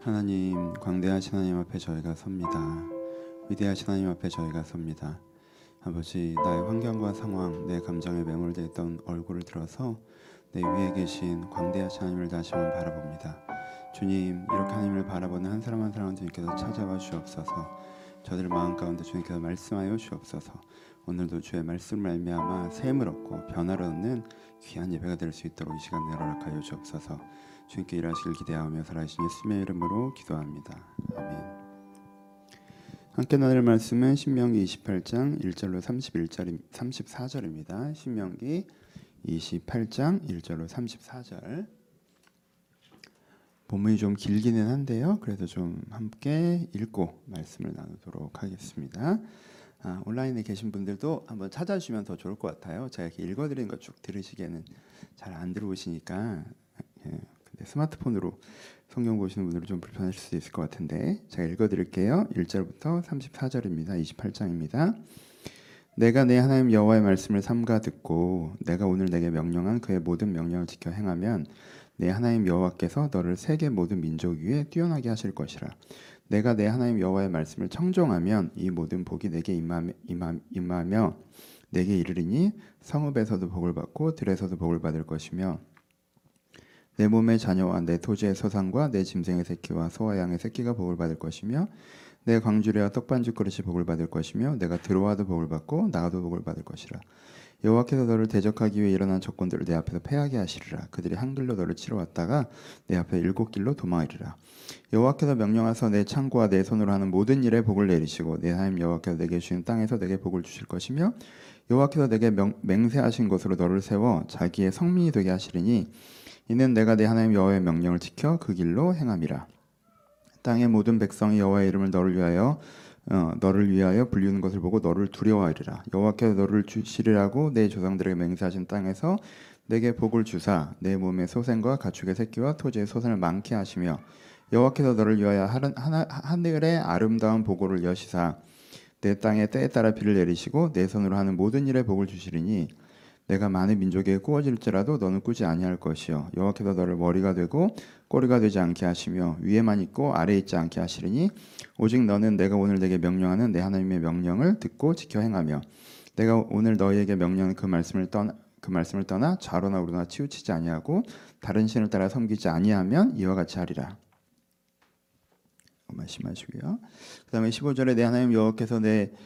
하나님, 광대하신 하나님 앞에 저희가 섭니다. 위대하신 하나님 앞에 저희가 섭니다. 아버지, 나의 환경과 상황, 내 감정에 매몰되어 있던 얼굴을 들어서 내 위에 계신 광대하신 하나님을 다시 한번 바라봅니다. 주님, 이렇게 하나님을 바라보는 한 사람 한 사람 주님께서 찾아와 주옵소서. 저들 마음 가운데 주님께서 말씀하여 주옵소서. 오늘도 주의 말씀을 말미암아 샘을 얻고 변화를 얻는 귀한 예배가 될 수 있도록 이 시간을 허락하여 주옵소서. 주님께 일하시길 기대하며 살아계신 예수님의 이름으로 기도합니다. 아멘. 함께 나눌 말씀은 신명기 28장 1절로 34절입니다. 신명기 28장 1절로 34절. 본문이 좀 길기는 한데요. 그래도 좀 함께 읽고 말씀을 나누도록 하겠습니다. 온라인에 계신 분들도 한번 찾아주시면 더 좋을 것 같아요. 제가 이렇게 읽어드리는 거 쭉 들으시기에는 잘 안 들어오시니까 근데 스마트폰으로 성경 보시는 분들은 좀 불편하실 수 있을 것 같은데 제가 읽어드릴게요. 1절부터 34절입니다. 28장입니다. 내가 내 하나님 여호와의 말씀을 삼가 듣고 내가 오늘 내게 명령한 그의 모든 명령을 지켜 행하면 내 하나님 여호와께서 너를 세계 모든 민족 위에 뛰어나게 하실 것이라. 내가 내 하나님 여호와의 말씀을 청종하면 이 모든 복이 내게 임하며 내게 이르리니 성읍에서도 복을 받고 들에서도 복을 받을 것이며 내 몸의 자녀와 내 토지의 소산과 내 짐승의 새끼와 소와 양의 새끼가 복을 받을 것이며 내 광주리와 떡반죽 그릇이 복을 받을 것이며 내가 들어와도 복을 받고 나가도 복을 받을 것이라. 여호와께서 너를 대적하기 위해 일어난 적군들을 내 앞에서 패하게 하시리라. 그들이 한 길로 너를 치러 왔다가 내 앞에 7길로 도망하리라. 여호와께서 명령하사 내 창고와 내 손으로 하는 모든 일에 복을 내리시고 내 하나님 여호와께서 내게 주신 땅에서 내게 복을 주실 것이며 여호와께서 내게 맹세하신 곳으로 너를 세워 자기의 성민이 되게 하시리니 이는 내가 내 하나님 여호와의 명령을 지켜 그 길로 행함이라. 땅의 모든 백성이 여호와의 이름을 너를 위하여 불리는 것을 보고 너를 두려워하리라. 여호와께서 너를 주시리라고 내 조상들에게 맹세하신 땅에서 내게 복을 주사 내 몸의 소생과 가축의 새끼와 토지의 소산을 많게 하시며 여호와께서 너를 위하여 하늘의 아름다운 보고를 여시사 내 땅에 때에 따라 비를 내리시고 내 손으로 하는 모든 일에 복을 주시리니 내가 많은 민족에게 꾸어질지라도 너는 꾸지 아니할 것이요 여호와께서 너를 머리가 되고 꼬리가 되지 않게 하시며 위에만 있고 아래에 있지 않게 하시리니 오직 너는 내가 오늘 내게 명령하는 내 하나님의 명령을 듣고 지켜 행하며 내가 오늘 너희에게 명령하는 그 말씀을 떠나 좌로나 우로나 치우치지 아니하고 다른 신을 따라 섬기지 아니하면 이와 같이 하리라. 말씀하시고요. 그다음에 15절에 내 하나님 여호와께서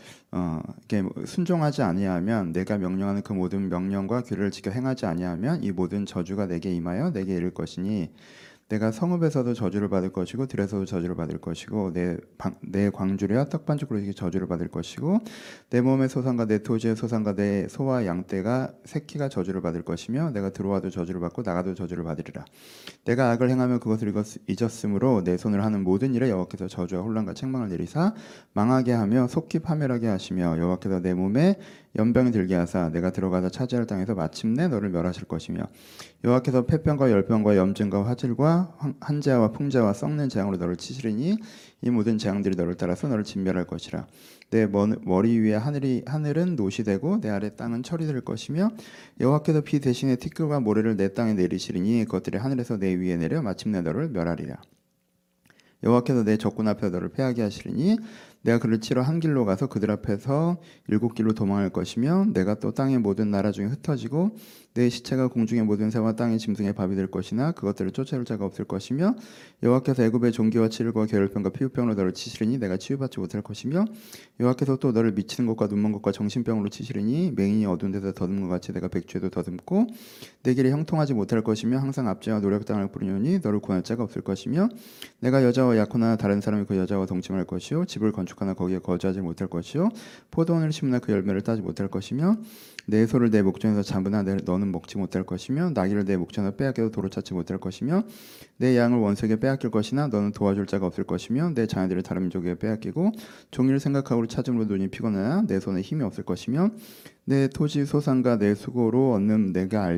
이렇게 순종하지 아니하면 내가 명령하는 그 모든 명령과 규례를 지켜 행하지 아니하면 이 모든 저주가 내게 임하여 내게 이를 것이니 내가 성읍에서도 저주를 받을 것이고 들에서도 저주를 받을 것이고 내 광주리와 떡반죽으로 저주를 받을 것이고 내 몸의 소산과 내 토지의 소산과 내 소와 양떼가 새끼가 저주를 받을 것이며 내가 들어와도 저주를 받고 나가도 저주를 받으리라. 내가 악을 행하며 그것을 잊었으므로 내 손을 하는 모든 일에 여호와께서 저주와 혼란과 책망을 내리사 망하게 하며 속히 파멸하게 하시며 여호와께서 내 몸에 연병이 들게 하사 내가 들어가서 차지할 땅에서 마침내 너를 멸하실 것이며 여호와께서 폐병과 열병과 염증과 화질과 한재와 풍자와 썩는 재앙으로 너를 치시리니 이 모든 재앙들이 너를 따라서 너를 진멸할 것이라. 내 머리 위에 하늘은 노시 되고 내 아래 땅은 철이 될 것이며 여호와께서 비 대신에 티끌과 모래를 내 땅에 내리시리니 그것들이 하늘에서 내 위에 내려 마침내 너를 멸하리라. 여호와께서 내 적군 앞에서 너를 패하게 하시리니 내가 그를 치러 한 길로 가서 그들 앞에서 7길로 도망할 것이며 내가 또 땅의 모든 나라 중에 흩어지고 내 시체가 공중의 모든 새와 땅의 짐승의 밥이 될 것이나 그것들을 쫓아올 자가 없을 것이며 여호와께서 애굽의 종기와 치질과 계열병과 피부병으로 너를 치시리니 내가 치유받지 못할 것이며 여호와께서 또 너를 미치는 것과 눈먼 것과 정신병으로 치시리니 맹인이 어두운 데서 더듬는 것 같이 내가 백주에도 더듬고 내 길이 형통하지 못할 것이며 항상 압제와 노력당할 뿐이오니 너를 구할 자가 없을 것이며 내가 여자와 약혼하나 다른 사람이 그 여자와 동침할 것이요 집을 건축하나 거기에 거주하지 못할 것이요 포도원을 심으나 그 열매를 따지 못할 것이며 내 소를 내 목전에서 잡으나 너는 먹지 못할 것이며 나귀를 내 목전에서 빼앗겨도 도로 찾지 못할 것이며 내 양을 원수에게 빼앗길 것이나 너는 도와줄 자가 없을 것이며 내 자녀들을 다른 민족에게 빼앗기고 종일을 생각하고 찾음으로 눈이 피곤하나 내 손에 힘이 없을 것이며 내 토지 소산과 내 수고로 얻는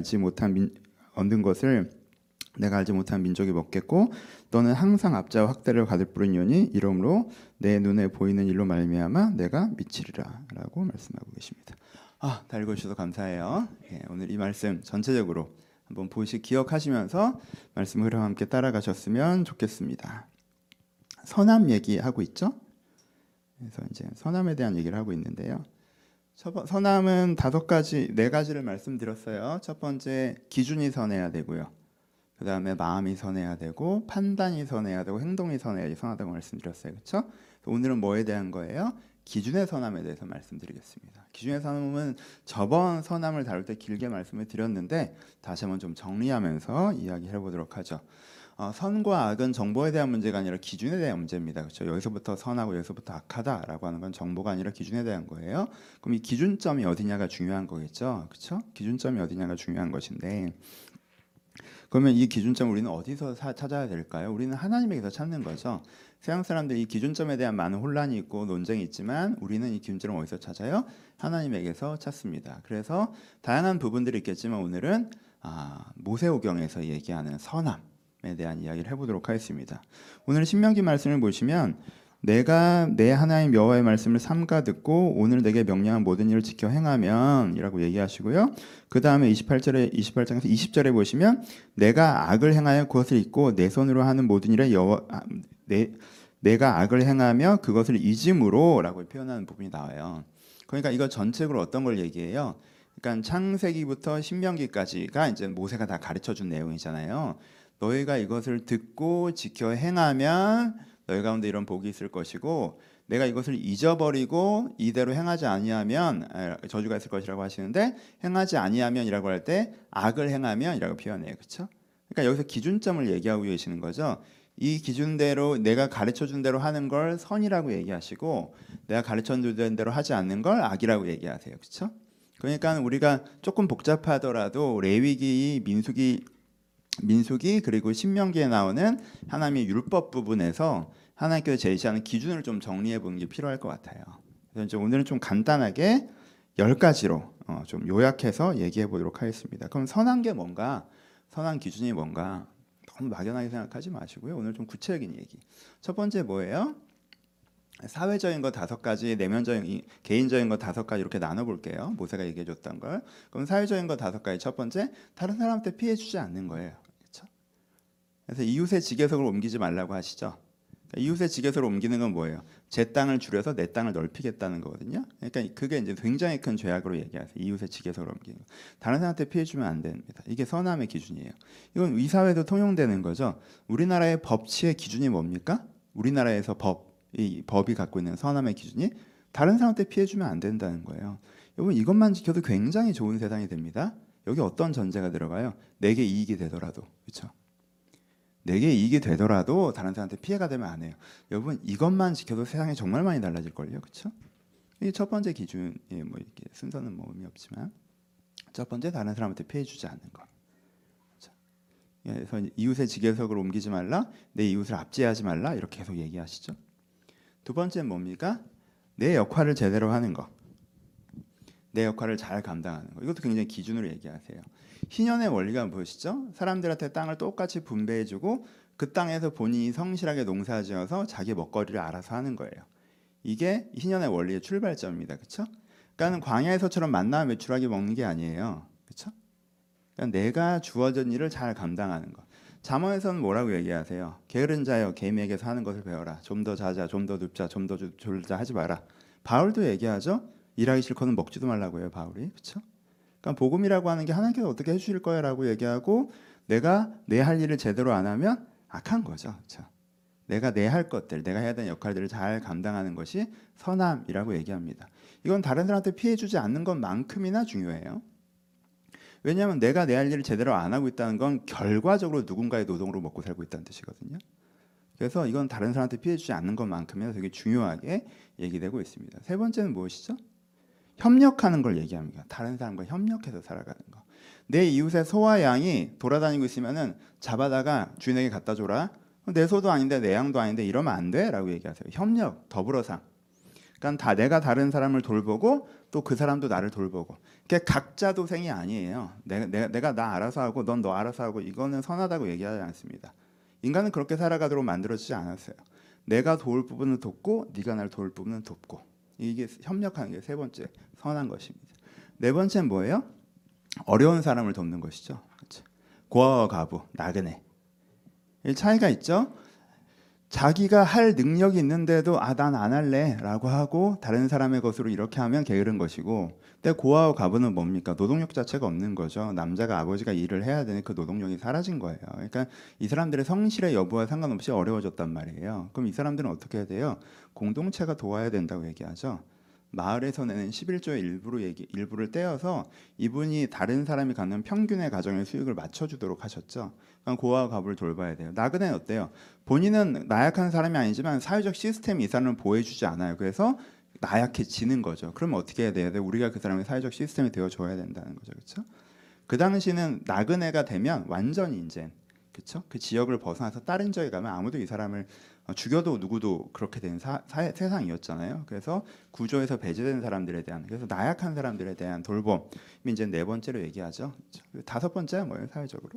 얻는 것을 내가 알지 못한 민족이 먹겠고 너는 항상 압자와 학대를 받을 뿐이오니 이러므로 내 눈에 보이는 일로 말미암아 내가 미치리라 라고 말씀하고 계십니다. 다 읽어주셔서 감사해요. 오늘 이 말씀 전체적으로 한번 기억하시면서 말씀 흐름 함께 따라가셨으면 좋겠습니다. 선함 얘기하고 있죠. 그래서 이제 선함에 대한 얘기를 하고 있는데요. 선함은 네 가지를 말씀드렸어요. 첫 번째 기준이 선해야 되고요. 그 다음에 마음이 선해야 되고 판단이 선해야 되고 행동이 선해야지 선하다고 말씀드렸어요. 그렇죠? 오늘은 뭐에 대한 거예요? 기준의 선함에 대해서 말씀드리겠습니다. 기준의 선함은 저번 선함을 다룰 때 길게 말씀을 드렸는데 다시 한번 좀 정리하면서 이야기해 보도록 하죠. 선과 악은 정보에 대한 문제가 아니라 기준에 대한 문제입니다. 그렇죠? 여기서부터 선하고 여기서부터 악하다라고 하는 건 정보가 아니라 기준에 대한 거예요. 그럼 이 기준점이 어디냐가 중요한 거겠죠. 그렇죠? 기준점이 어디냐가 중요한 것인데 그러면 이 기준점을 우리는 어디서 찾아야 될까요? 우리는 하나님에게서 찾는 거죠. 세상 사람들이 이 기준점에 대한 많은 혼란이 있고 논쟁이 있지만 우리는 이 기준점을 어디서 찾아요? 하나님에게서 찾습니다. 그래서 다양한 부분들이 있겠지만 오늘은 모세오경에서 얘기하는 선함에 대한 이야기를 해보도록 하겠습니다. 오늘 신명기 말씀을 보시면 내가 내 하나님 여호와의 말씀을 삼가 듣고 오늘 내게 명령한 모든 일을 지켜 행하면 이라고 얘기하시고요. 그 다음에 28장에서 20절에 보시면 내가 악을 행하여 그것을 잊고 내 손으로 하는 모든 일에 내가 악을 행하며 그것을 잊음으로 라고 표현하는 부분이 나와요. 그러니까 이거 전체적으로 어떤 걸 얘기해요? 그러니까 창세기부터 신명기까지가 이제 모세가 다 가르쳐 준 내용이잖아요. 너희가 이것을 듣고 지켜 행하면 너희 가운데 이런 복이 있을 것이고 내가 이것을 잊어버리고 이대로 행하지 아니하면 저주가 있을 것이라고 하시는데 행하지 아니하면이라고 할 때 악을 행하면이라고 표현해요. 그렇죠? 그러니까 여기서 기준점을 얘기하고 계시는 거죠. 이 기준대로 내가 가르쳐준 대로 하는 걸 선이라고 얘기하시고 내가 가르쳐준 대로 하지 않는 걸 악이라고 얘기하세요. 그렇죠? 그러니까 우리가 조금 복잡하더라도 레위기, 민수기 그리고 신명기에 나오는 하나님의 율법 부분에서 하나님께서 제시하는 기준을 좀 정리해 보는 게 필요할 것 같아요. 그래서 이제 오늘은 좀 간단하게 10가지로 좀 요약해서 얘기해 보도록 하겠습니다. 그럼 선한 게 뭔가? 선한 기준이 뭔가? 너무 막연하게 생각하지 마시고요. 오늘 좀 구체적인 얘기. 첫 번째 뭐예요? 사회적인 거 5가지, 내면적인, 개인적인 거 5가지 이렇게 나눠볼게요. 모세가 얘기해줬던 걸. 그럼 사회적인 거 5가지. 첫 번째, 다른 사람한테 피해주지 않는 거예요. 그렇죠? 그래서 이웃의 지게석을 옮기지 말라고 하시죠. 그러니까 이웃의 지게석을 옮기는 건 뭐예요? 제 땅을 줄여서 내 땅을 넓히겠다는 거거든요. 그러니까 그게 이제 굉장히 큰 죄악으로 얘기하세요. 이웃의 지게석을 옮기는 거. 다른 사람한테 피해주면 안 됩니다. 이게 선함의 기준이에요. 이건 이 사회도 통용되는 거죠. 우리나라의 법치의 기준이 뭡니까? 우리나라에서 이 법이 갖고 있는 선함의 기준이 다른 사람한테 피해주면 안 된다는 거예요. 여러분 이것만 지켜도 굉장히 좋은 세상이 됩니다. 여기 어떤 전제가 들어가요? 내게 이익이 되더라도, 그렇죠? 내게 이익이 되더라도 다른 사람한테 피해가 되면 안 해요. 여러분 이것만 지켜도 세상이 정말 많이 달라질 걸요, 그렇죠? 이게 첫 번째 기준이 뭐 이렇게 순서는 뭐 의미 없지만 첫 번째 다른 사람한테 피해주지 않는 거. 그렇죠? 그래서 이웃의 지게석을 옮기지 말라, 내 이웃을 압제하지 말라 이렇게 계속 얘기하시죠. 두 번째는 뭡니까? 내 역할을 제대로 하는 거. 내 역할을 잘 감당하는 거. 이것도 굉장히 기준으로 얘기하세요. 희년의 원리가 무엇이죠? 사람들한테 땅을 똑같이 분배해주고 그 땅에서 본인이 성실하게 농사지어서 자기 먹거리를 알아서 하는 거예요. 이게 희년의 원리의 출발점입니다. 그렇죠? 그러니까 광야에서처럼 만나 매출하게 먹는 게 아니에요. 그렇죠? 그러니까 내가 주어진 일을 잘 감당하는 거. 잠언에서는 뭐라고 얘기하세요? 게으른 자여 개미에게서 하는 것을 배워라. 좀 더 자자, 좀 더 눕자, 좀 더 졸자 하지 마라. 바울도 얘기하죠. 일하기 싫고는 먹지도 말라고 해요. 바울이. 그렇죠? 그러니까 복음이라고 하는 게 하나님께서 어떻게 해주실 거야라고 얘기하고 내가 내 할 일을 제대로 안 하면 악한 거죠. 그렇죠? 내가 내 할 것들, 내가 해야 되는 역할들을 잘 감당하는 것이 선함이라고 얘기합니다. 이건 다른 사람한테 피해주지 않는 것만큼이나 중요해요. 왜냐하면 내가 내 할 일을 제대로 안 하고 있다는 건 결과적으로 누군가의 노동으로 먹고 살고 있다는 뜻이거든요. 그래서 이건 다른 사람한테 피해주지 않는 것만큼이나 되게 중요하게 얘기되고 있습니다. 세 번째는 무엇이죠? 협력하는 걸 얘기합니다. 다른 사람과 협력해서 살아가는 거. 내 이웃의 소와 양이 돌아다니고 있으면은 잡아다가 주인에게 갖다 줘라. 내 소도 아닌데 내 양도 아닌데 이러면 안 돼라고 얘기하세요. 협력, 더불어상. 그러니까 내가 다른 사람을 돌보고 또 그 사람도 나를 돌보고. 그게 각자 도생이 아니에요. 내가 나 알아서 하고 넌 너 알아서 하고 이거는 선하다고 얘기하지 않습니다. 인간은 그렇게 살아가도록 만들어지지 않았어요. 내가 도울 부분은 돕고 네가 날 도울 부분은 돕고. 이게 협력하는 게 세 번째 선한 것입니다. 네 번째는 뭐예요? 어려운 사람을 돕는 것이죠. 그렇죠? 고아와 과부, 나그네. 이 차이가 있죠. 자기가 할 능력이 있는데도 난 안 할래 라고 하고 다른 사람의 것으로 이렇게 하면 게으른 것이고, 근데 고아와 과부는 뭡니까? 노동력 자체가 없는 거죠. 남자가 아버지가 일을 해야 되는 그 노동력이 사라진 거예요. 그러니까 이 사람들의 성실의 여부와 상관없이 어려워졌단 말이에요. 그럼 이 사람들은 어떻게 해야 돼요? 공동체가 도와야 된다고 얘기하죠. 마을에서 내는 11조의 일부를 떼어서 이분이 다른 사람이 갖는 평균의 가정의 수익을 맞춰주도록 하셨죠. 그러니까 고아와 과부를 돌봐야 돼요. 나그네는 어때요? 본인은 나약한 사람이 아니지만 사회적 시스템이 이 사람을 보호해주지 않아요. 그래서 나약해지는 거죠. 그러면 어떻게 해야 돼요? 우리가 그 사람의 사회적 시스템이 되어줘야 된다는 거죠. 그렇죠? 그 당시는 나그네가 되면 완전히 이제, 그렇죠? 그 지역을 벗어나서 다른 지역에 가면 아무도 이 사람을 죽여도 누구도 그렇게 되는 세상이었잖아요. 그래서 구조에서 배제된 사람들에 대한, 그래서 나약한 사람들에 대한 돌봄. 이제 네 번째로 얘기하죠. 다섯 번째는 뭐예요? 사회적으로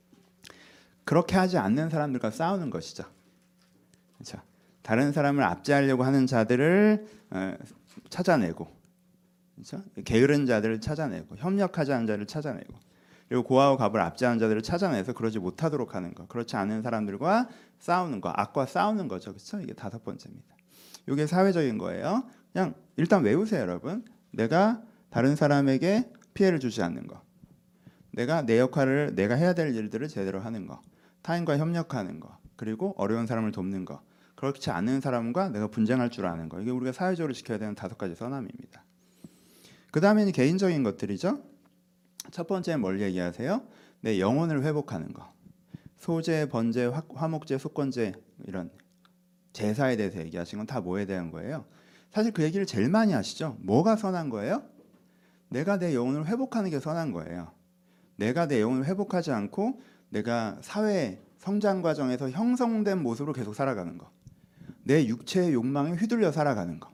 그렇게 하지 않는 사람들과 싸우는 것이죠. 그렇죠? 다른 사람을 압제하려고 하는 자들을 찾아내고, 그렇죠? 게으른 자들을 찾아내고, 협력하지 않은 자를 찾아내고, 그리고 고아와 과부를 압제하는 자들을 찾아내서 그러지 못하도록 하는 것, 그렇지 않은 사람들과 싸우는 것, 악과 싸우는 거죠. 그렇죠? 이게 다섯 번째입니다. 이게 사회적인 거예요. 그냥 일단 외우세요, 여러분. 내가 다른 사람에게 피해를 주지 않는 것, 내가 내 역할을, 내가 해야 될 일들을 제대로 하는 것, 타인과 협력하는 것, 그리고 어려운 사람을 돕는 것, 그렇지 않은 사람과 내가 분쟁할 줄 아는 것. 이게 우리가 사회적으로 지켜야 되는 다섯 가지 선함입니다. 그 다음에는 개인적인 것들이죠. 첫 번째는 뭘 얘기하세요? 내 영혼을 회복하는 거. 소제, 번제, 화목제, 속건제, 이런 제사에 대해서 얘기하신 건 다 뭐에 대한 거예요? 사실 그 얘기를 제일 많이 하시죠. 뭐가 선한 거예요? 내가 내 영혼을 회복하는 게 선한 거예요. 내가 내 영혼을 회복하지 않고 내가 사회 성장 과정에서 형성된 모습으로 계속 살아가는 거. 내 육체의 욕망에 휘둘려 살아가는 거.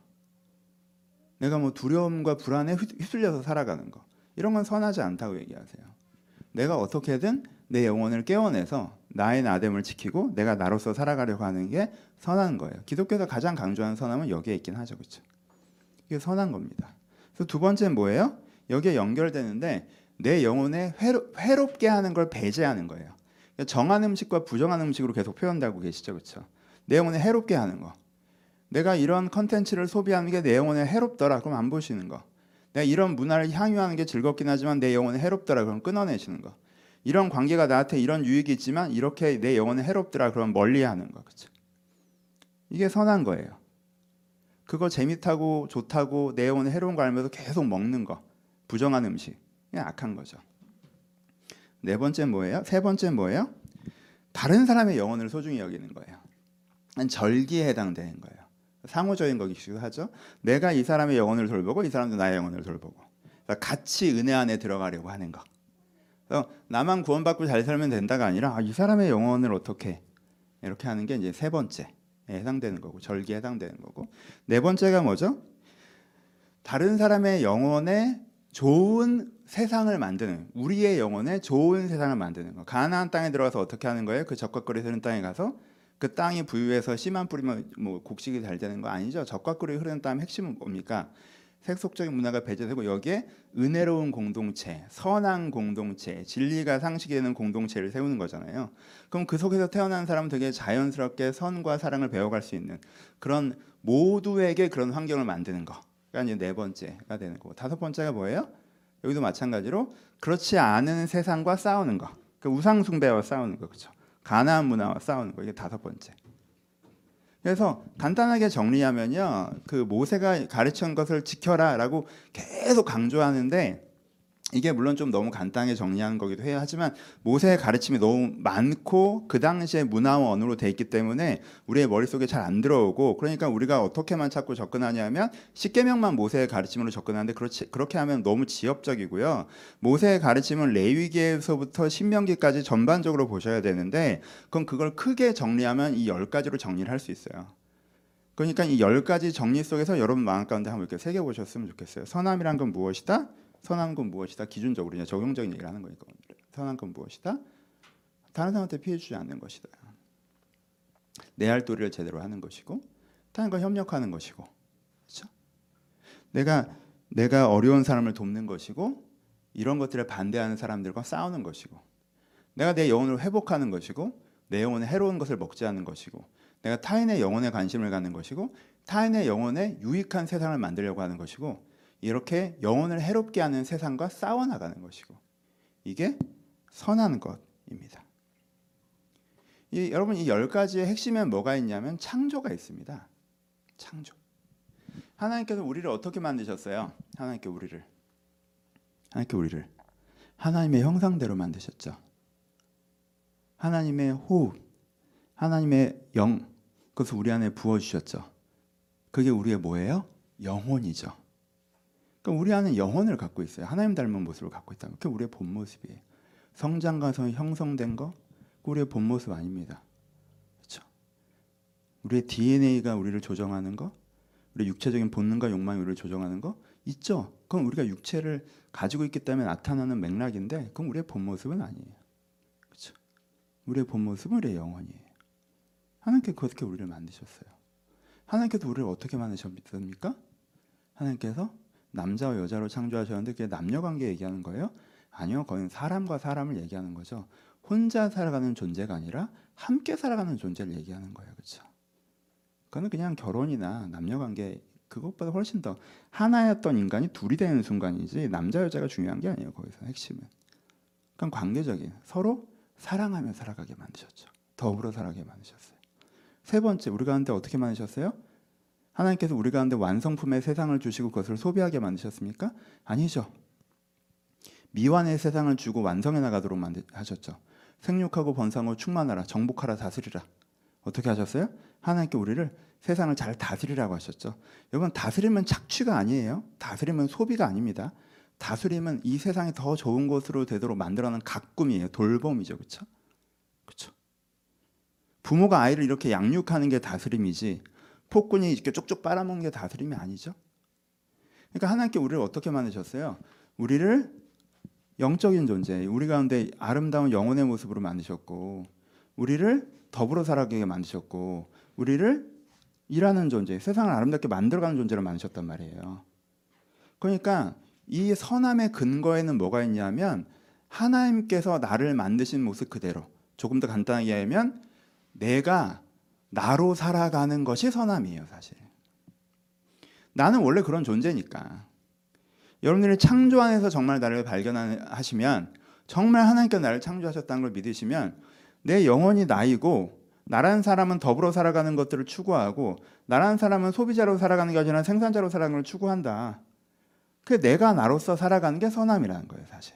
내가 뭐 두려움과 불안에 휘둘려서 살아가는 거. 이런 건 선하지 않다고 얘기하세요. 내가 어떻게든 내 영혼을 깨워내서 나의 나됨을 지키고 내가 나로서 살아가려고 하는 게 선한 거예요. 기독교에서 가장 강조하는 선함은 여기에 있긴 하죠. 그렇죠? 이게 선한 겁니다. 그래서 두 번째는 뭐예요? 여기에 연결되는데 내 영혼에 해롭게 하는 걸 배제하는 거예요. 그러니까 정한 음식과 부정한 음식으로 계속 표현하고 계시죠. 그렇죠? 내 영혼에 해롭게 하는 거. 내가 이런 컨텐츠를 소비하는 게 내 영혼에 해롭더라. 그럼 안 보시는 거. 내가 이런 문화를 향유하는 게 즐겁긴 하지만 내 영혼에 해롭더라. 그럼 끊어내시는 거. 이런 관계가 나한테 이런 유익이 있지만 이렇게 내 영혼에 해롭더라. 그럼 멀리하는 거. 그렇죠? 이게 선한 거예요. 그거 재밌다고 좋다고 내 영혼에 해로운 거 알면서 계속 먹는 거. 부정한 음식. 이게 악한 거죠. 네 번째는 뭐예요? 세 번째는 뭐예요? 다른 사람의 영혼을 소중히 여기는 거예요. 절기에 해당되는 거예요. 상호적인 거기도 하죠. 내가 이 사람의 영혼을 돌보고 이 사람도 나의 영혼을 돌보고 같이 은혜 안에 들어가려고 하는 거. 나만 구원받고 잘 살면 된다가 아니라 이 사람의 영혼을 어떻게 이렇게 하는 게 이제 세 번째에 해당되는 거고, 절기에 해당되는 거고. 네 번째가 뭐죠? 다른 사람의 영혼에 좋은 세상을 만드는, 우리의 영혼에 좋은 세상을 만드는 거. 가나안 땅에 들어가서 어떻게 하는 거예요? 그 적과 꿀이 흐르는 땅에 가서 그 땅이 부유해서 씨만 뿌리면 뭐 곡식이 잘 되는 거 아니죠. 적과 꿀이 흐르는 땅의 핵심은 뭡니까? 세속적인 문화가 배제되고 여기에 은혜로운 공동체, 선한 공동체, 진리가 상식이 되는 공동체를 세우는 거잖아요. 그럼 그 속에서 태어난 사람은 되게 자연스럽게 선과 사랑을 배워갈 수 있는 그런 모두에게 그런 환경을 만드는 거가 이제 네 번째가 되는 거고, 다섯 번째가 뭐예요? 여기도 마찬가지로 그렇지 않은 세상과 싸우는 거, 그 우상 숭배와 싸우는 거, 그렇죠? 가나안 문화와 싸우는 거, 이게 다섯 번째. 그래서 간단하게 정리하면요, 그 모세가 가르친 것을 지켜라라고 계속 강조하는데 이게 물론 좀 너무 간단하게 정리하는 거기도 해요. 하지만 모세의 가르침이 너무 많고 그 당시의 문화와 언어로 돼 있기 때문에 우리의 머릿속에 잘 안 들어오고, 그러니까 우리가 어떻게만 찾고 접근하냐면 십계명만 모세의 가르침으로 접근하는데 그렇게 하면 너무 지엽적이고요. 모세의 가르침은 레위기에서부터 신명기까지 전반적으로 보셔야 되는데 그걸 크게 정리하면 이 10가지로 정리를 할 수 있어요. 그러니까 이 10가지 정리 속에서 여러분 마음 가운데 한번 이렇게 새겨보셨으면 좋겠어요. 선함이란 건 무엇이다? 선한 건 무엇이다? 기준적으로 그냥 적용적인 얘기를 하는 거니까. 선한 건 무엇이다? 다른 사람한테 피해 주지 않는 것이다. 내 할 도리를 제대로 하는 것이고, 타인과 협력하는 것이고, 그렇죠? 내가 어려운 사람을 돕는 것이고, 이런 것들에 반대하는 사람들과 싸우는 것이고, 내가 내 영혼을 회복하는 것이고, 내 영혼에 해로운 것을 먹지 않는 것이고, 내가 타인의 영혼에 관심을 갖는 것이고 타인의 영혼에 유익한 세상을 만들려고 하는 것이고 이렇게 영혼을 해롭게 하는 세상과 싸워나가는 것이고 이게 선한 것입니다. 여러분 이 10가지의 핵심에 뭐가 있냐면 창조가 있습니다. 창조. 하나님께서 우리를 어떻게 만드셨어요? 하나님께 우리를 하나님의 형상대로 만드셨죠. 하나님의 호흡, 하나님의 영, 그것을 우리 안에 부어주셨죠. 그게 우리의 뭐예요? 영혼이죠. 그러니까 우리 안에 영혼을 갖고 있어요. 하나님 닮은 모습을 갖고 있다면 그게 우리의 본 모습이에요. 성장과 형성된 거 우리의 본 모습 아닙니다. 그렇죠? 우리의 DNA가 우리를 조정하는 거, 우리 육체적인 본능과 욕망이 우리를 조정하는 거 있죠. 그건 우리가 육체를 가지고 있기 때문에 나타나는 맥락인데 그건 우리의 본 모습은 아니에요. 그렇죠? 우리의 본 모습은 우리의 영혼이에요. 하나님께서 그렇게 우리를 만드셨어요. 하나님께서 우리를 어떻게 만드셨습니까? 하나님께서 남자와 여자로 창조하셨는데 그게 남녀관계 얘기하는 거예요? 아니요. 그건 사람과 사람을 얘기하는 거죠. 혼자 살아가는 존재가 아니라 함께 살아가는 존재를 얘기하는 거예요. 그렇죠? 그거는 그냥 결혼이나 남녀관계 그것보다 훨씬 더 하나였던 인간이 둘이 되는 순간이지 남자 여자가 중요한 게 아니에요. 거기서 핵심은. 그러니까 관계적인 서로 사랑하며 살아가게 만드셨죠. 더불어 살아가게 만드셨어요. 세 번째, 우리 가운데 어떻게 만드셨어요? 하나님께서 우리 가운데 완성품의 세상을 주시고 그것을 소비하게 만드셨습니까? 아니죠. 미완의 세상을 주고 완성해 나가도록 하셨죠. 생육하고 번성하고 충만하라, 정복하라, 다스리라. 어떻게 하셨어요? 하나님께 우리를 세상을 잘 다스리라고 하셨죠. 여러분 다스림은 착취가 아니에요. 다스림은 소비가 아닙니다. 다스림은 이 세상이 더 좋은 곳으로 되도록 만들어내는 가꿈이에요. 돌봄이죠. 그렇죠? 그렇죠. 부모가 아이를 이렇게 양육하는 게 다스림이지 폭군이 이렇게 쪽쪽 빨아먹는 게 다스림이 아니죠. 그러니까 하나님께 우리를 어떻게 만드셨어요? 우리를 영적인 존재, 우리 가운데 아름다운 영혼의 모습으로 만드셨고 우리를 더불어 살아가게 만드셨고 우리를 일하는 존재, 세상을 아름답게 만들어가는 존재로 만드셨단 말이에요. 그러니까 이 선함의 근거에는 뭐가 있냐면 하나님께서 나를 만드신 모습 그대로, 조금 더 간단하게 하면 내가 나로 살아가는 것이 선함이에요. 사실 나는 원래 그런 존재니까. 여러분들이 창조 안에서 정말 나를 발견하시면 정말 하나님께서 나를 창조하셨다는 걸 믿으시면 내 영혼이 나이고 나라는 사람은 더불어 살아가는 것들을 추구하고 나라는 사람은 소비자로 살아가는 게 아니라 생산자로 살아가는 걸 추구한다. 그게 내가 나로서 살아가는 게 선함이라는 거예요. 사실.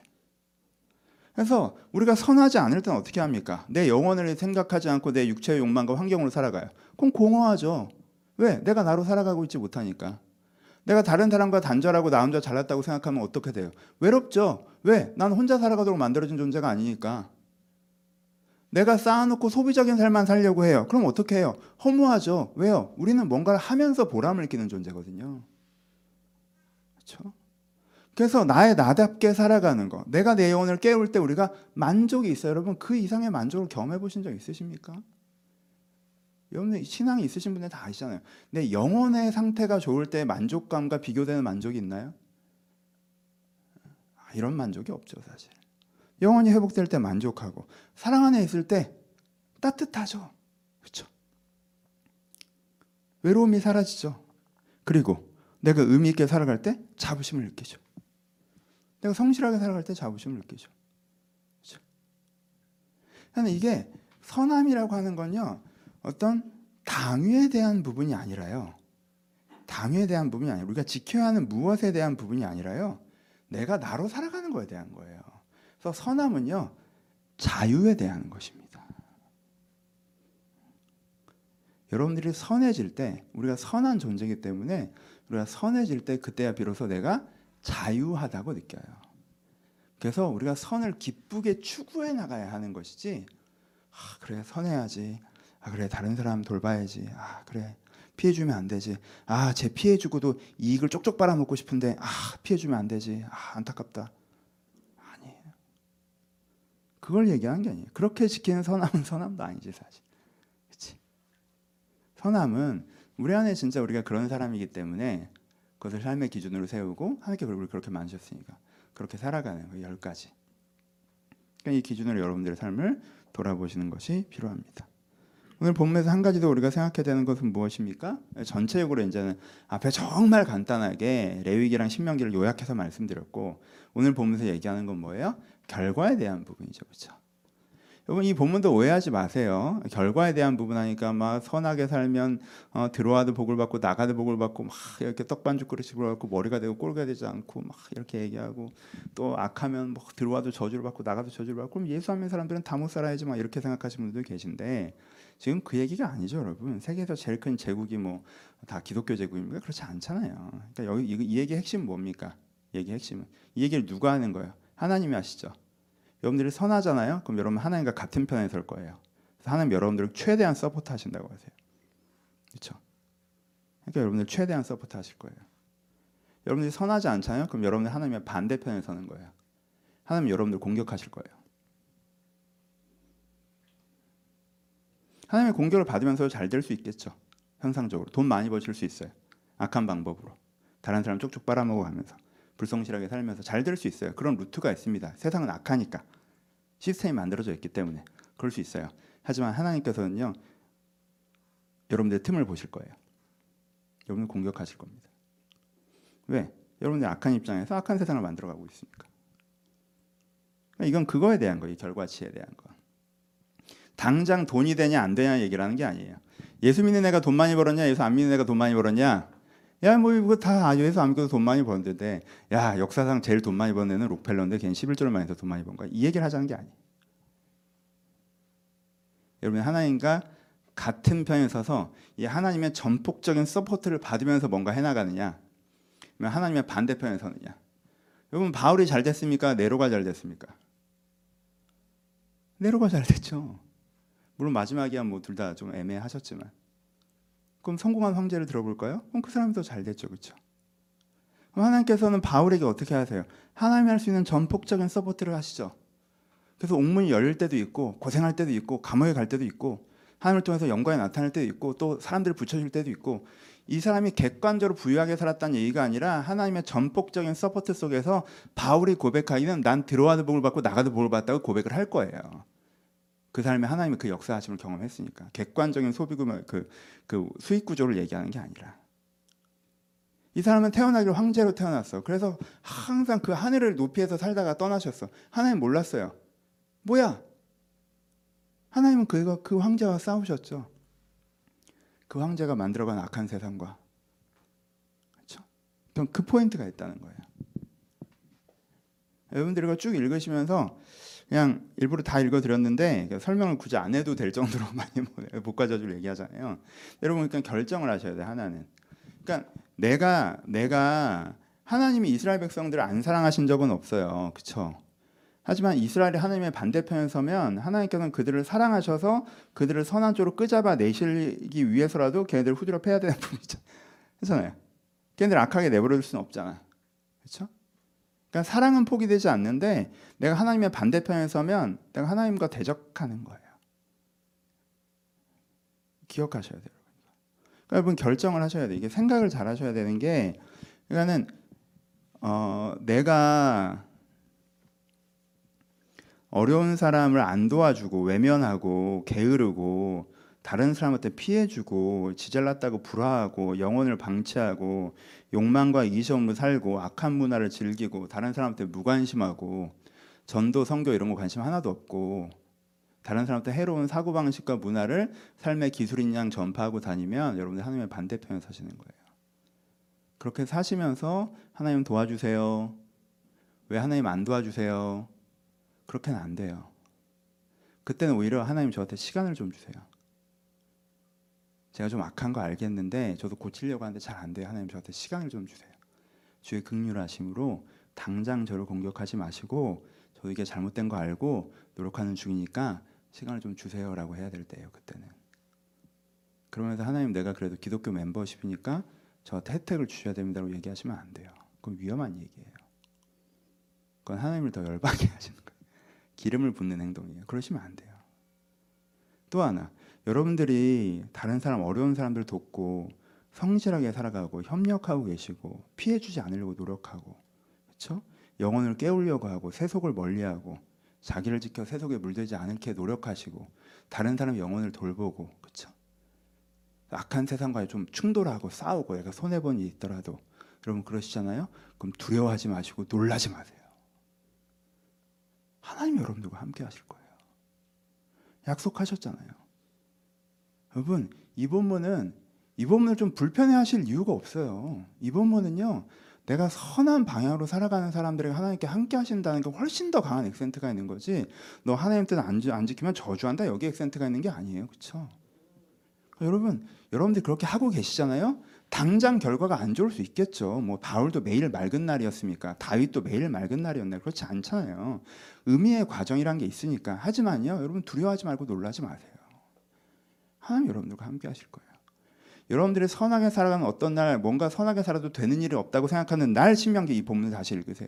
그래서 우리가 선하지 않을 때는 어떻게 합니까? 내 영혼을 생각하지 않고 내 육체의 욕망과 환경으로 살아가요. 그럼 공허하죠. 왜? 내가 나로 살아가고 있지 못하니까. 내가 다른 사람과 단절하고 나 혼자 잘났다고 생각하면 어떻게 돼요? 외롭죠. 왜? 난 혼자 살아가도록 만들어진 존재가 아니니까. 내가 쌓아놓고 소비적인 삶만 살려고 해요. 그럼 어떻게 해요? 허무하죠. 왜요? 우리는 뭔가를 하면서 보람을 느끼는 존재거든요. 그렇죠? 그래서 나답게 살아가는 거, 내가 내 영혼을 깨울 때 우리가 만족이 있어요. 여러분 그 이상의 만족을 경험해 보신 적 있으십니까? 여러분 신앙이 있으신 분들 다 아시잖아요. 내 영혼의 상태가 좋을 때 만족감과 비교되는 만족이 있나요? 이런 만족이 없죠. 사실 영혼이 회복될 때 만족하고 사랑 안에 있을 때 따뜻하죠. 그렇죠? 외로움이 사라지죠. 그리고 내가 의미 있게 살아갈 때 자부심을 느끼죠. 내가 성실하게 살아갈 때 자부심을 느끼죠. 그렇죠? 이게 선함이라고 하는 건요, 어떤 당위에 대한 부분이 아니라요. 당위에 대한 부분이 아니라 우리가 지켜야 하는 무엇에 대한 부분이 아니라요. 내가 나로 살아가는 거에 대한 거예요. 그래서 선함은요, 자유에 대한 것입니다. 여러분들이 선해질 때, 우리가 선한 존재이기 때문에 우리가 선해질 때 그때야 비로소 내가 자유하다고 느껴요. 그래서 우리가 선을 기쁘게 추구해 나가야 하는 것이지, 그래 선해야지, 그래 다른 사람 돌봐야지, 그래 피해주면 안 되지, 쟤 피해주고도 이익을 쪽쪽 빨아먹고 싶은데 피해주면 안 되지, 안타깝다. 아니에요. 그걸 얘기하는 게 아니에요. 그렇게 지키는 선함은 선함도 아니지 사실. 그렇지? 선함은 우리 안에 진짜 우리가 그런 사람이기 때문에 그것을 삶의 기준으로 세우고 하나님께서 우리를 그렇게 만드셨으니까 그렇게 살아가는 그 10가지. 그러니까 이 기준으로 여러분들의 삶을 돌아보시는 것이 필요합니다. 오늘 본문에서 한 가지 더 우리가 생각해야 되는 것은 무엇입니까? 전체적으로 이제는 앞에 정말 간단하게 레위기랑 신명기를 요약해서 말씀드렸고 오늘 본문에서 얘기하는 건 뭐예요? 결과에 대한 부분이죠, 그렇죠? 여러분 이 본문도 오해하지 마세요. 결과에 대한 부분 하니까 막 선하게 살면 들어와도 복을 받고 나가도 복을 받고 막 이렇게 떡반죽 그릇이 불어갖고 머리가 되고 꼴가 되지 않고 막 이렇게 얘기하고 또 악하면 뭐 들어와도 저주를 받고 나가도 저주를 받고 그럼 예수 안 믿는 사람들은 다 못 살아야지 막 이렇게 생각하시는 분들도 계신데 지금 그 얘기가 아니죠, 여러분. 세계에서 제일 큰 제국이 뭐 다 기독교 제국입니까? 그렇지 않잖아요. 그러니까 여기 이 얘기의 핵심은 뭡니까? 얘기의 핵심은 이 얘기를 누가 하는 거예요? 하나님이 하시죠. 여러분들이 선하잖아요. 그럼 여러분 하나님과 같은 편에 설 거예요. 그래서 하나님 여러분들을 최대한 서포트 하신다고 하세요. 그렇죠? 그러니까 여러분들 최대한 서포트 하실 거예요. 여러분들이 선하지 않잖아요. 그럼 여러분들 하나님의 반대편에 서는 거예요. 하나님 여러분들 공격하실 거예요. 하나님의 공격을 받으면서 잘 될 수 있겠죠. 현상적으로 돈 많이 버실 수 있어요. 악한 방법으로 다른 사람 쪽쪽 빨아먹어 가면서 불성실하게 살면서 잘 될 수 있어요. 그런 루트가 있습니다. 세상은 악하니까 시스템이 만들어져 있기 때문에 그럴 수 있어요. 하지만 하나님께서는요 여러분들의 틈을 보실 거예요. 여러분을 공격하실 겁니다. 왜? 여러분들이 악한 입장에서 악한 세상을 만들어가고 있으니까. 이건 그거에 대한 거예요. 결과치에 대한 거. 당장 돈이 되냐 안 되냐 얘기라는 게 아니에요. 예수 믿는 애가 돈 많이 벌었냐 예수 안 믿는 애가 돈 많이 벌었냐. 야 뭐 이거 다 예수 안 믿어도 돈 많이 버는데 야 역사상 제일 돈 많이 버는 애는 록펠러인데 걔는 11조를 많이 해서 돈 많이 번 거야. 이 얘기를 하자는 게 아니에요. 여러분 하나님과 같은 편에 서서 이 하나님의 전폭적인 서포트를 받으면서 뭔가 해나가느냐 아니면 하나님의 반대편에 서느냐. 여러분 바울이 잘 됐습니까? 네로가 잘 됐습니까? 네로가 잘 됐죠. 물론 마지막이야 뭐 둘 다 좀 애매하셨지만 그럼 성공한 황제를 들어볼까요? 그럼 그 사람이 더 잘 됐죠, 그렇죠? 하나님께서는 바울에게 어떻게 하세요? 하나님이 할 수 있는 전폭적인 서포트를 하시죠. 그래서 옥문이 열릴 때도 있고 고생할 때도 있고 감옥에 갈 때도 있고 하나님을 통해서 영광이 나타날 때도 있고 또 사람들을 붙여줄 때도 있고 이 사람이 객관적으로 부유하게 살았다는 얘기가 아니라 하나님의 전폭적인 서포트 속에서 바울이 고백하기는 난 들어와도 복을 받고 나가도 복을 받았다고 고백을 할 거예요. 그 사람이 하나님의 그 역사하심을 경험했으니까 객관적인 소비구 그 수익 구조를 얘기하는 게 아니라 이 사람은 태어나기를 황제로 태어났어. 그래서 항상 그 하늘을 높이에서 살다가 떠나셨어. 하나님 몰랐어요. 뭐야? 하나님은 그 황제와 싸우셨죠. 그 황제가 만들어간 악한 세상과 그렇죠? 그 포인트가 있다는 거예요. 여러분들이 이거 쭉 읽으시면서 그냥 일부러 다 읽어드렸는데 설명을 굳이 안 해도 될 정도로 많이 복과저주를 얘기하잖아요. 여러분 그러니까 결정을 하셔야 돼요. 하나는. 그러니까 내가 하나님이 이스라엘 백성들을 안 사랑하신 적은 없어요. 그렇죠? 하지만 이스라엘이 하나님의 반대편에 서면 하나님께서는 그들을 사랑하셔서 그들을 선한 쪽으로 끄잡아 내시기 위해서라도 걔네들을 후드려 패야 되는 부분이죠. 그렇잖아요. 걔네들 악하게 내버려둘 수는 없잖아. 그렇죠? 그러니까 사랑은 포기되지 않는데 내가 하나님의 반대편에 서면 내가 하나님과 대적하는 거예요. 기억하셔야 돼요. 그러니까 여러분 결정을 하셔야 돼요. 이게 생각을 잘 하셔야 되는 게 그러니까는 내가 어려운 사람을 안 도와주고 외면하고 게으르고 다른 사람한테 피해주고 지잘났다고 불화하고 영혼을 방치하고 욕망과 이기심으로 살고 악한 문화를 즐기고 다른 사람한테 무관심하고 전도 선교 이런 거 관심 하나도 없고 다른 사람한테 해로운 사고방식과 문화를 삶의 기술인 양 전파하고 다니면 여러분들 하나님의 반대편에 서시는 거예요. 그렇게 사시면서 하나님 도와주세요. 왜 하나님 안 도와주세요? 그렇게는 안 돼요. 그때는 오히려 하나님 저한테 시간을 좀 주세요. 제가 좀 악한 거 알겠는데 저도 고치려고 하는데 잘 안 돼요. 하나님 저한테 시간을 좀 주세요. 주의 긍휼하심으로 당장 저를 공격하지 마시고 저도 이게 잘못된 거 알고 노력하는 중이니까 시간을 좀 주세요라고 해야 될 때예요. 그때는. 그러면서 하나님 내가 그래도 기독교 멤버십이니까 저한테 혜택을 주셔야 됩니다라고 얘기하시면 안 돼요. 그건 위험한 얘기예요. 그건 하나님을 더 열받게 하시는 거예요. 기름을 붓는 행동이에요. 그러시면 안 돼요. 또 하나, 여러분들이 다른 사람 어려운 사람들 돕고 성실하게 살아가고 협력하고 계시고 피해주지 않으려고 노력하고 그렇죠? 영혼을 깨우려고 하고 세속을 멀리하고 자기를 지켜 세속에 물들지 않게 노력하시고 다른 사람 영혼을 돌보고 그렇죠? 악한 세상과의 좀 충돌하고 싸우고 얘가 손해본 일이 있더라도 여러분 그러시잖아요. 그럼 두려워하지 마시고 놀라지 마세요. 하나님이 여러분들과 함께 하실 거예요. 약속하셨잖아요. 여러분 이 본문을 좀 불편해하실 이유가 없어요. 이 본문은요, 내가 선한 방향으로 살아가는 사람들에게 하나님께 함께 하신다는 게 훨씬 더 강한 액센트가 있는 거지, 너 하나님 뜻 안 지키면 저주한다, 여기 액센트가 있는 게 아니에요. 그렇죠? 여러분들이 그렇게 하고 계시잖아요. 당장 결과가 안 좋을 수 있겠죠. 뭐 바울도 매일 맑은 날이었습니까? 다윗도 매일 맑은 날이었나요? 그렇지 않잖아요. 의미의 과정이란 게 있으니까. 하지만요, 여러분 두려워하지 말고 놀라지 마세요. 하나님 여러분들과 함께 하실 거예요. 여러분들이 선하게 살아가는 어떤 날, 뭔가 선하게 살아도 되는 일이 없다고 생각하는 날, 신명기 이 본문을 다시 읽으세요.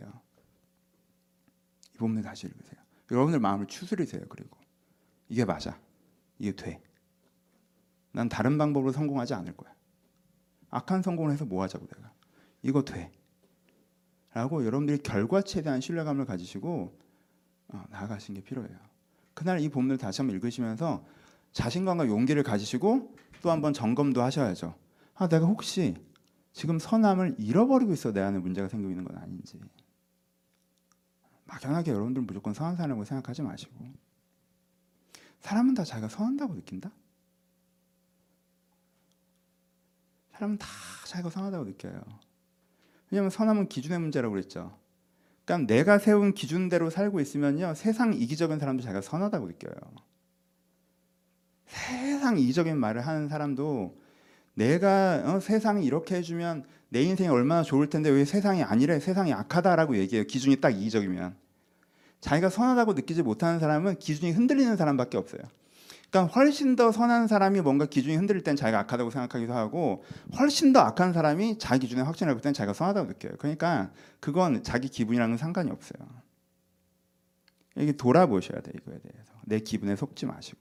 이 본문을 다시 읽으세요. 여러분들 마음을 추스리세요. 그리고 이게 맞아, 이게 돼. 난 다른 방법으로 성공하지 않을 거야. 악한 성공을 해서 뭐 하자고 내가. 이거 돼. 라고 여러분들이 결과치에 대한 신뢰감을 가지시고 나아가시는 게 필요해요. 그날 이 본문을 다시 한번 읽으시면서 자신감과 용기를 가지시고 또 한번 점검도 하셔야죠. 내가 혹시 지금 선함을 잃어버리고 있어 내 안에 문제가 생기고 있는 건 아닌지. 막연하게 여러분들은 무조건 선한 사람이라고 생각하지 마시고, 사람은 다 자기가 선한다고 느낀다? 사람은 다 자기가 선하다고 느껴요. 왜냐하면 선함은 기준의 문제라고 그랬죠. 그러니까 내가 세운 기준대로 살고 있으면요, 세상 이기적인 사람도 자기가 선하다고 느껴요. 세상 이기적인 말을 하는 사람도 내가 세상이 이렇게 해주면 내 인생이 얼마나 좋을 텐데 왜 세상이 아니래, 세상이 악하다라고 얘기해요. 기준이 딱 이기적이면. 자기가 선하다고 느끼지 못하는 사람은 기준이 흔들리는 사람밖에 없어요. 그러니까 훨씬 더 선한 사람이 뭔가 기준이 흔들릴 땐 자기가 악하다고 생각하기도 하고, 훨씬 더 악한 사람이 자기 기준에 확신을 할 때는 자기가 선하다고 느껴요. 그러니까 그건 자기 기분이랑은 상관이 없어요. 이게 돌아보셔야 돼요. 이거에 대해서 내 기분에 속지 마시고,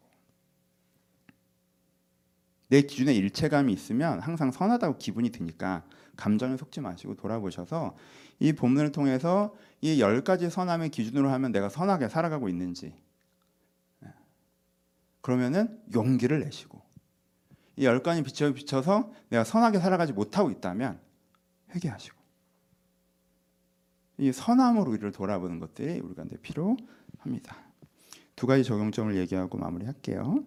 내 기준에 일체감이 있으면 항상 선하다고 기분이 드니까 감정에 속지 마시고 돌아보셔서 이 본문을 통해서 이 10가지 선함의 기준으로 하면 내가 선하게 살아가고 있는지, 그러면은 용기를 내시고, 이 10가지 비춰서 내가 선하게 살아가지 못하고 있다면 회개하시고, 이 선함으로 우리를 돌아보는 것들이 우리 가운데 필요합니다. 2가지 적용점을 얘기하고 마무리할게요.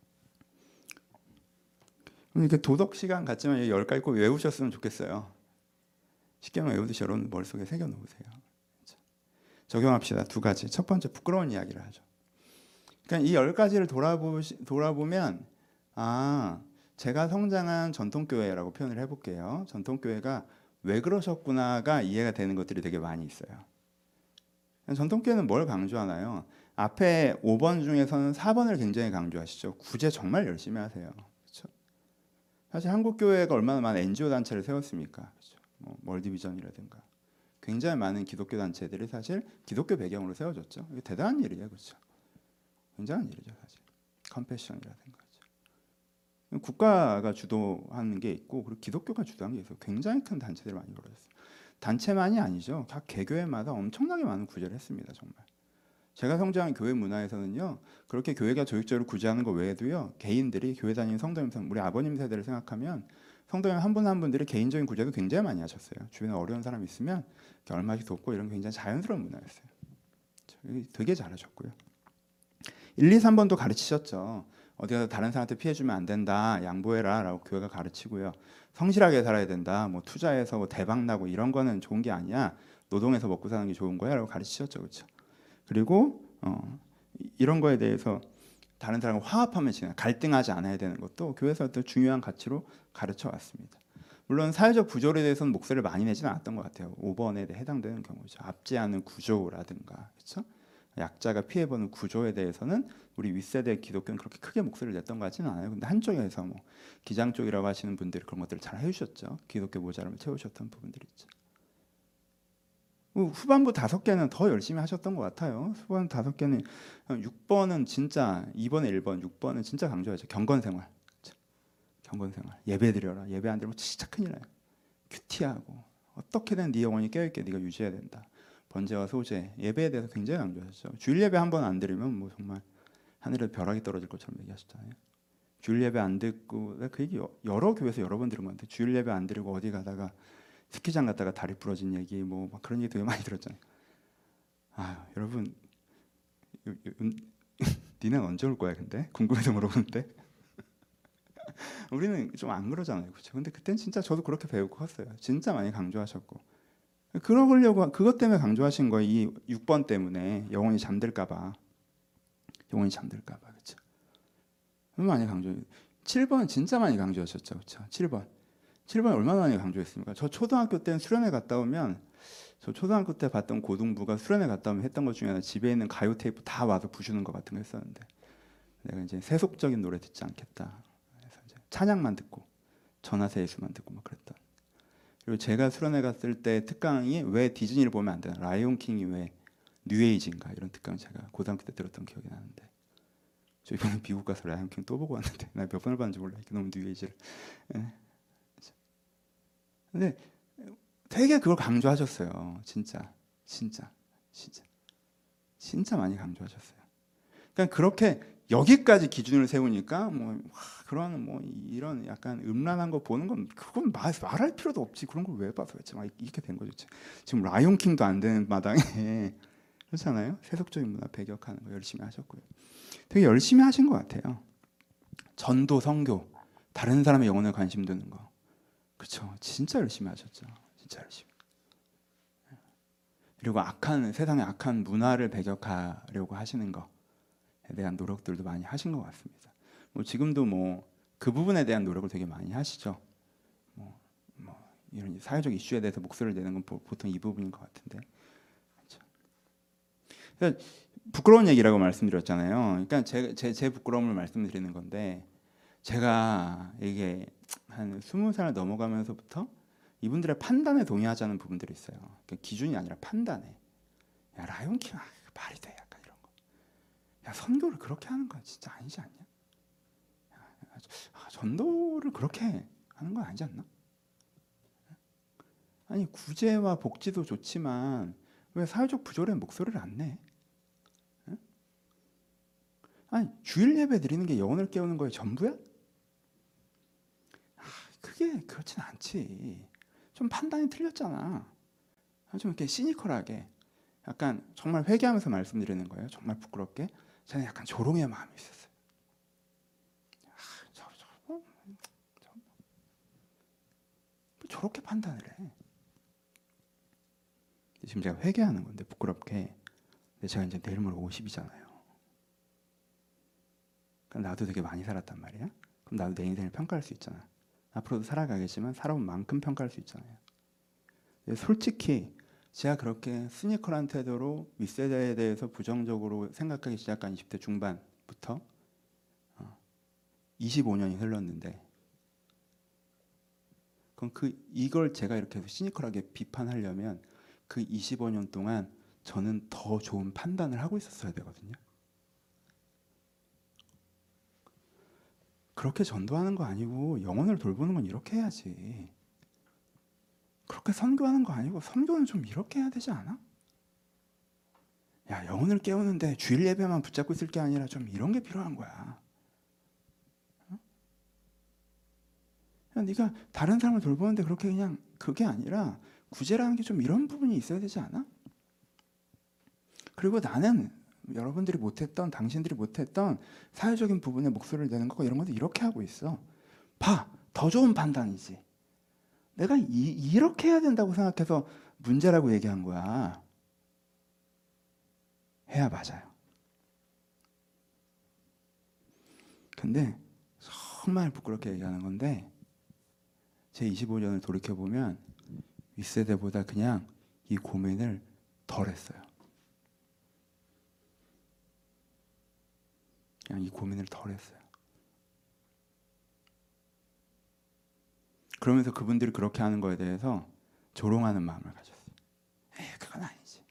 이렇게 도덕 시간 같지만 10가지 꼭 외우셨으면 좋겠어요. 쉽게만 외우듯이 여러분 머릿속에 새겨놓으세요. 적용합시다. 2가지. 첫 번째, 부끄러운 이야기를 하죠. 그러니까 이 10가지를 돌아보면 제가 성장한 전통교회라고 표현을 해볼게요. 전통교회가 왜 그러셨구나가 이해가 되는 것들이 되게 많이 있어요. 전통교회는 뭘 강조하나요? 앞에 5번 중에서는 4번을 굉장히 강조하시죠. 구제 정말 열심히 하세요. 그렇죠? 사실 한국교회가 얼마나 많은 NGO 단체를 세웠습니까? 그렇죠? 뭐 월드비전이라든가 굉장히 많은 기독교 단체들이 사실 기독교 배경으로 세워졌죠. 이게 대단한 일이에요. 그렇죠? 굉장한 일이죠. 사실 컴패션이라든가. 그렇죠? 국가가 주도하는 게 있고, 그리고 기독교가 주도하는 게 있어요. 굉장히 큰 단체들이 많이 벌어졌어요. 단체만이 아니죠. 각 개교회마다 엄청나게 많은 구제를 했습니다. 정말. 제가 성장한 교회 문화에서는요, 그렇게 교회가 조직적으로 구제하는 것 외에도요, 개인들이 교회 다니는 성도님, 우리 아버님 세대를 생각하면 성도님 한 분 한 분들이 개인적인 구제도 굉장히 많이 하셨어요. 주변에 어려운 사람 있으면 얼마씩 돕고, 이런 굉장히 자연스러운 문화였어요. 되게 잘하셨고요. 1, 2, 3번도 가르치셨죠. 어디 가서 다른 사람한테 피해주면 안 된다, 양보해라 라고 교회가 가르치고요. 성실하게 살아야 된다, 뭐 투자해서 뭐 대박 나고 이런 거는 좋은 게 아니야, 노동해서 먹고 사는 게 좋은 거야 라고 가르치셨죠. 그렇죠? 그리고 이런 거에 대해서 다른 사람과 화합하면 지내, 갈등하지 않아야 되는 것도 교회에서 어떤 중요한 가치로 가르쳐 왔습니다. 물론 사회적 구조에 대해서는 목소리를 많이 내지는 않았던 것 같아요. 5번에 해당되는 경우죠. 압제하는 구조라든가, 그렇죠? 약자가 피해보는 구조에 대해서는 우리 윗세대 기독교는 그렇게 크게 목소리를 냈던 것 같지는 않아요. 근데 한쪽에서 뭐 기장 쪽이라고 하시는 분들이 그런 것들을 잘 해주셨죠. 기독교 모자람을 채우셨던 부분들이 있죠. 후반부 5개는 더 열심히 하셨던 것 같아요. 후반 5개는 6번은 진짜 2번에 1번, 6번은 진짜 강조하죠. 경건생활, 그렇죠? 경건생활, 예배 드려라. 예배 안 드리면 진짜 큰일 나요. 큐티하고 어떻게든 네 영혼이 깨어있게 네가 유지해야 된다. 번제와 소제, 예배에 대해서 굉장히 강조하셨죠. 주일 예배 한 번 안 드리면 뭐 정말 하늘에 벼락이 떨어질 것처럼 얘기하셨잖아요. 주일 예배 안 듣고, 내가 그 얘기 여러 교회에서 여러 번 들은 것 같아. 주일 예배 안 드리고 어디 가다가 스키장 갔다가 다리 부러진 얘기 뭐 막 그런 얘기 되게 많이 들었잖아요. 아 여러분 니는 언제 올 거야 근데? 궁금해서 물어보는데 우리는 좀 안 그러잖아요, 그렇죠? 근데 그땐 진짜 저도 그렇게 배우고 컸어요. 진짜 많이 강조하셨고 그러려고 그것 때문에 강조하신 거예요. 이 6번 때문에 영혼이 잠들까봐, 그렇죠? 너무 많이 강조. 7번 진짜 많이 강조하셨죠, 그렇죠? 7번 얼마나 많이 강조했습니까? 저 초등학교 때는 수련회 갔다 오면, 저 초등학교 때 봤던 고등부가 수련회 갔다 오면 했던 것 중에 하나, 집에 있는 가요 테이프 다 와서 부수는 것 같은 거 했었는데, 내가 이제 세속적인 노래 듣지 않겠다. 그래서 이제 찬양만 듣고 전하세 예수만 듣고 막 그랬던. 그리고 제가 수련회 갔을 때 특강이 왜 디즈니를 보면 안 되나, 라이온 킹이 왜 뉴에이지인가, 이런 특강 제가 고등학교 때 들었던 기억이 나는데, 저 이번에 미국 가서 라이온 킹 또 보고 왔는데 나 몇 번을 봤는지 몰라. 너무 뉴에이지를. 예. 근데 되게 그걸 강조하셨어요. 진짜 많이 강조하셨어요. 그러니까 그렇게 여기까지 기준을 세우니까 뭐 그런 뭐 이런 약간 음란한 거 보는 건 그건 말할 필요도 없지. 그런 걸 왜 봐서 막 이렇게 된 거죠. 지금 라이온 킹도 안 되는 마당에 그렇잖아요. 세속적인 문화 배격하는 거 열심히 하셨고요. 되게 열심히 하신 것 같아요. 전도, 선교, 다른 사람의 영혼에 관심 두는 거, 그렇죠? 진짜 열심히 하셨죠. 진짜 열심히. 그리고 세상의 악한 문화를 배격하려고 하시는 거에 대한 노력들도 많이 하신 것 같습니다. 뭐 지금도 뭐 그 부분에 대한 노력을 되게 많이 하시죠. 뭐 이런 사회적 이슈에 대해서 목소리를 내는 건 보통 이 부분인 것 같은데. 그렇죠? 그러니까 부끄러운 얘기라고 말씀드렸잖아요. 그러니까 제 부끄러움을 말씀드리는 건데, 제가 이게 한 20살 넘어가면서부터 이분들의 판단에 동의하지 않는 부분들이 있어요. 그러니까 기준이 아니라 판단에. 야 라이온킹 말이 돼, 약간 이런 거. 야 선교를 그렇게 하는 건 진짜 아니지 않냐? 전도를 그렇게 하는 건 아니지 않나? 아니 구제와 복지도 좋지만 왜 사회적 부조리에 목소리를 안 내? 아니 주일 예배 드리는 게 영혼을 깨우는 거에 전부야? 그게 그렇진 않지. 좀 판단이 틀렸잖아. 좀 이렇게 시니컬하게, 약간 정말 회개하면서 말씀드리는 거예요. 정말 부끄럽게 저는 약간 조롱의 마음이 있었어요. 저렇게 판단을 해. 지금 제가 회개하는 건데 부끄럽게. 근데 제가 이제 내일 모레 50이잖아요. 그럼 나도 되게 많이 살았단 말이야. 그럼 나도 내 인생을 평가할 수 있잖아. 앞으로도 살아가겠지만 살아온 만큼 평가할 수 있잖아요. 솔직히 제가 그렇게 시니컬한 태도로 윗세대에 대해서 부정적으로 생각하기 시작한 20대 중반부터 25년이 흘렀는데, 그럼 이걸 제가 이렇게 시니컬하게 비판하려면 그 25년 동안 저는 더 좋은 판단을 하고 있었어야 되거든요. 그렇게 전도하는 거 아니고 영혼을 돌보는 건 이렇게 해야지. 그렇게 선교하는 거 아니고 선교는 좀 이렇게 해야 되지 않아? 야 영혼을 깨우는데 주일 예배만 붙잡고 있을 게 아니라 좀 이런 게 필요한 거야. 야, 네가 다른 사람을 돌보는데 그렇게 그냥 그게 아니라 구제라는 게 좀 이런 부분이 있어야 되지 않아? 그리고 나는 여러분들이 못했던, 당신들이 못했던 사회적인 부분에 목소리를 내는 거 이런 것도 이렇게 하고 있어. 봐, 더 좋은 판단이지. 내가 이렇게 해야 된다고 생각해서 문제라고 얘기한 거야. 해야 맞아요. 근데 정말 부끄럽게 얘기하는 건데, 제 25년을 돌이켜보면 윗세대보다 그냥 이 고민을 덜 했어요. 그냥 이 고민을 덜 했어요. 그러면서 그분들이 그렇게 하는 거에 대해서 조롱하는 마음을 가졌어요. 에이, 그건 아니지.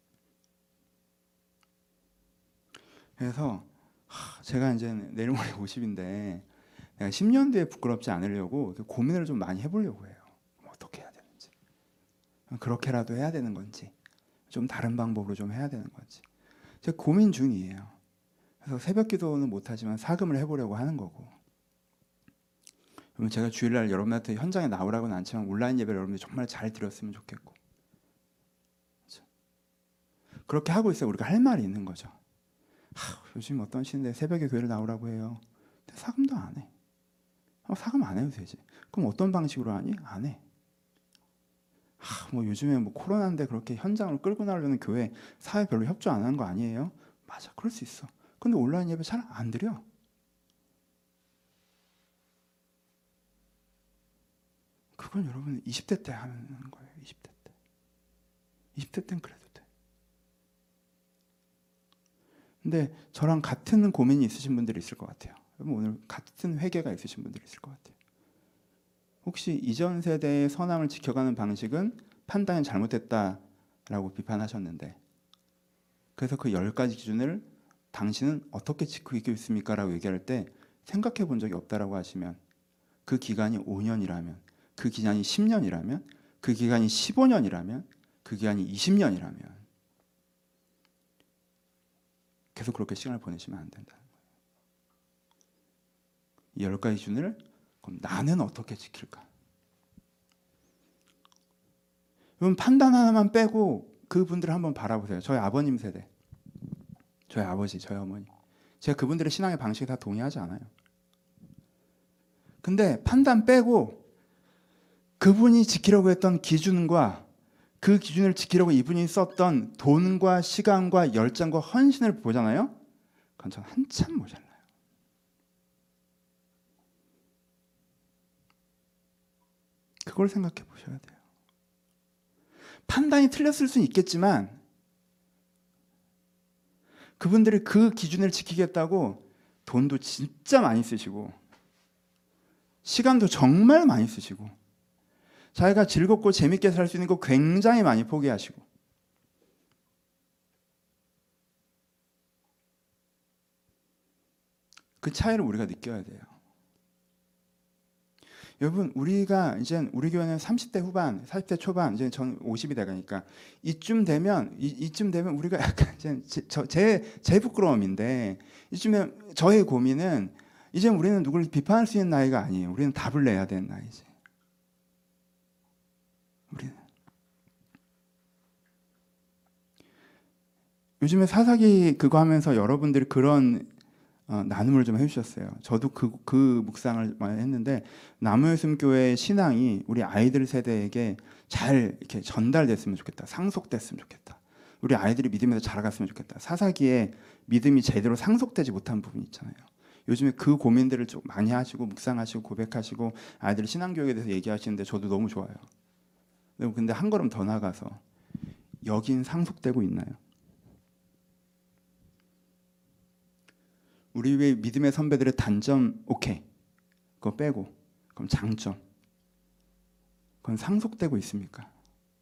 그래서 제가 이제 내일 모레 50인데 내가 10년 뒤에 부끄럽지 않으려고 고민을 좀 많이 해보려고 해요. 어떻게 해야 되는지, 그렇게라도 해야 되는 건지, 좀 다른 방법으로 좀 해야 되는 건지 제가 고민 중이에요. 그래서 새벽 기도는 못하지만 사금을 해보려고 하는 거고, 그러면 제가 주일날 여러분한테 현장에 나오라고는 않지만 온라인 예배를 여러분들이 정말 잘 드렸으면 좋겠고, 그렇죠? 그렇게 하고 있어야 우리가 할 말이 있는 거죠. 요즘 어떤 시인데 새벽에 교회를 나오라고 해요. 근데 사금도 안 해. 사금 안 해도 되지. 그럼 어떤 방식으로 하니? 안 해. 뭐 요즘에 뭐 코로나인데 그렇게 현장을 끌고 나오려는 교회 사회 별로 협조 안 하는 거 아니에요? 맞아, 그럴 수 있어. 근데 온라인 예배 잘 안 드려. 그건 여러분 20대 때 하는 거예요. 20대 때. 20대 때는 그래도 돼. 근데 저랑 같은 고민이 있으신 분들이 있을 것 같아요. 여러분 오늘 같은 회개가 있으신 분들이 있을 것 같아요. 혹시 이전 세대의 선함을 지켜가는 방식은 판단이 잘못됐다라고 비판하셨는데, 그래서 그 10가지 기준을 당신은 어떻게 지키고 있습니까? 라고 얘기할 때 생각해 본 적이 없다라고 하시면, 그 기간이 5년이라면, 그 기간이 10년이라면, 그 기간이 15년이라면, 그 기간이 20년이라면 계속 그렇게 시간을 보내시면 안 된다는 거예요. 이 10가지 기준을 그럼 나는 어떻게 지킬까? 여러분 판단 하나만 빼고 그분들을 한번 바라보세요. 저희 아버님 세대, 저희 아버지, 저희 어머니, 제가 그분들의 신앙의 방식에 다 동의하지 않아요. 근데 판단 빼고 그분이 지키려고 했던 기준과 그 기준을 지키려고 이분이 썼던 돈과 시간과 열정과 헌신을 보잖아요. 그건 전 한참 모자라요. 그걸 생각해 보셔야 돼요. 판단이 틀렸을 수는 있겠지만 그분들이 그 기준을 지키겠다고 돈도 진짜 많이 쓰시고 시간도 정말 많이 쓰시고 자기가 즐겁고 재밌게 살 수 있는 거 굉장히 많이 포기하시고, 그 차이를 우리가 느껴야 돼요. 여러분 우리가 이제 우리 교회는 30대 후반, 40대 초반, 이제 전 50이 돼가니까 이쯤 되면 우리가 약간 제 부끄러움인데, 이쯤에 저의 고민은 이제 우리는 누구를 비판할 수 있는 나이가 아니에요. 우리는 답을 내야 되는 나이지. 우리는 요즘에 사사기 그거 하면서 여러분들이 그런 나눔을 좀 해주셨어요. 저도 그 묵상을 많이 했는데, 나무의숨교회의 신앙이 우리 아이들 세대에게 잘 이렇게 전달됐으면 좋겠다. 상속됐으면 좋겠다. 우리 아이들이 믿음에서 자라갔으면 좋겠다. 사사기에 믿음이 제대로 상속되지 못한 부분이 있잖아요. 요즘에 그 고민들을 좀 많이 하시고 묵상하시고 고백하시고 아이들 신앙교육에 대해서 얘기하시는데 저도 너무 좋아요. 근데 한 걸음 더 나가서 여긴 상속되고 있나요? 우리 왜 믿음의 선배들의 단점 오케이, 그거 빼고 그럼 장점, 그건 상속되고 있습니까?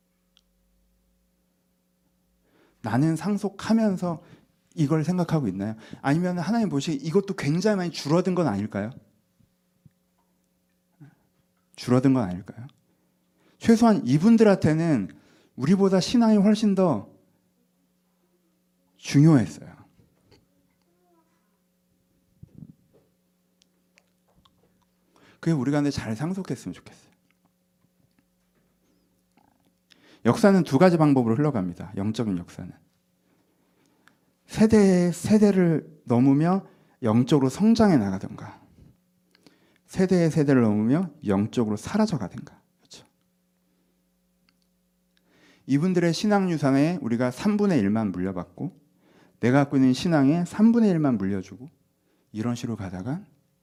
나는 상속하면서 이걸 생각하고 있나요? 아니면 하나님 보시기에 이것도 굉장히 많이 줄어든 건 아닐까요? 줄어든 건 아닐까요? 최소한 이분들한테는 우리보다 신앙이 훨씬 더 중요했어요. 그게 우리가 근데 잘 상속했으면 좋겠어요. 역사는 두 가지 방법으로 흘러갑니다. 영적인 역사는 세대를 넘으며 영적으로 성장해 나가든가, 세대의 세대를 넘으며 영적으로 사라져 가든가. 그렇죠? 이분들의 신앙 유산에 우리가 3분의 1만 물려받고, 내가 갖고 있는 신앙에 3분의 1만 물려주고, 이런 식으로 가다가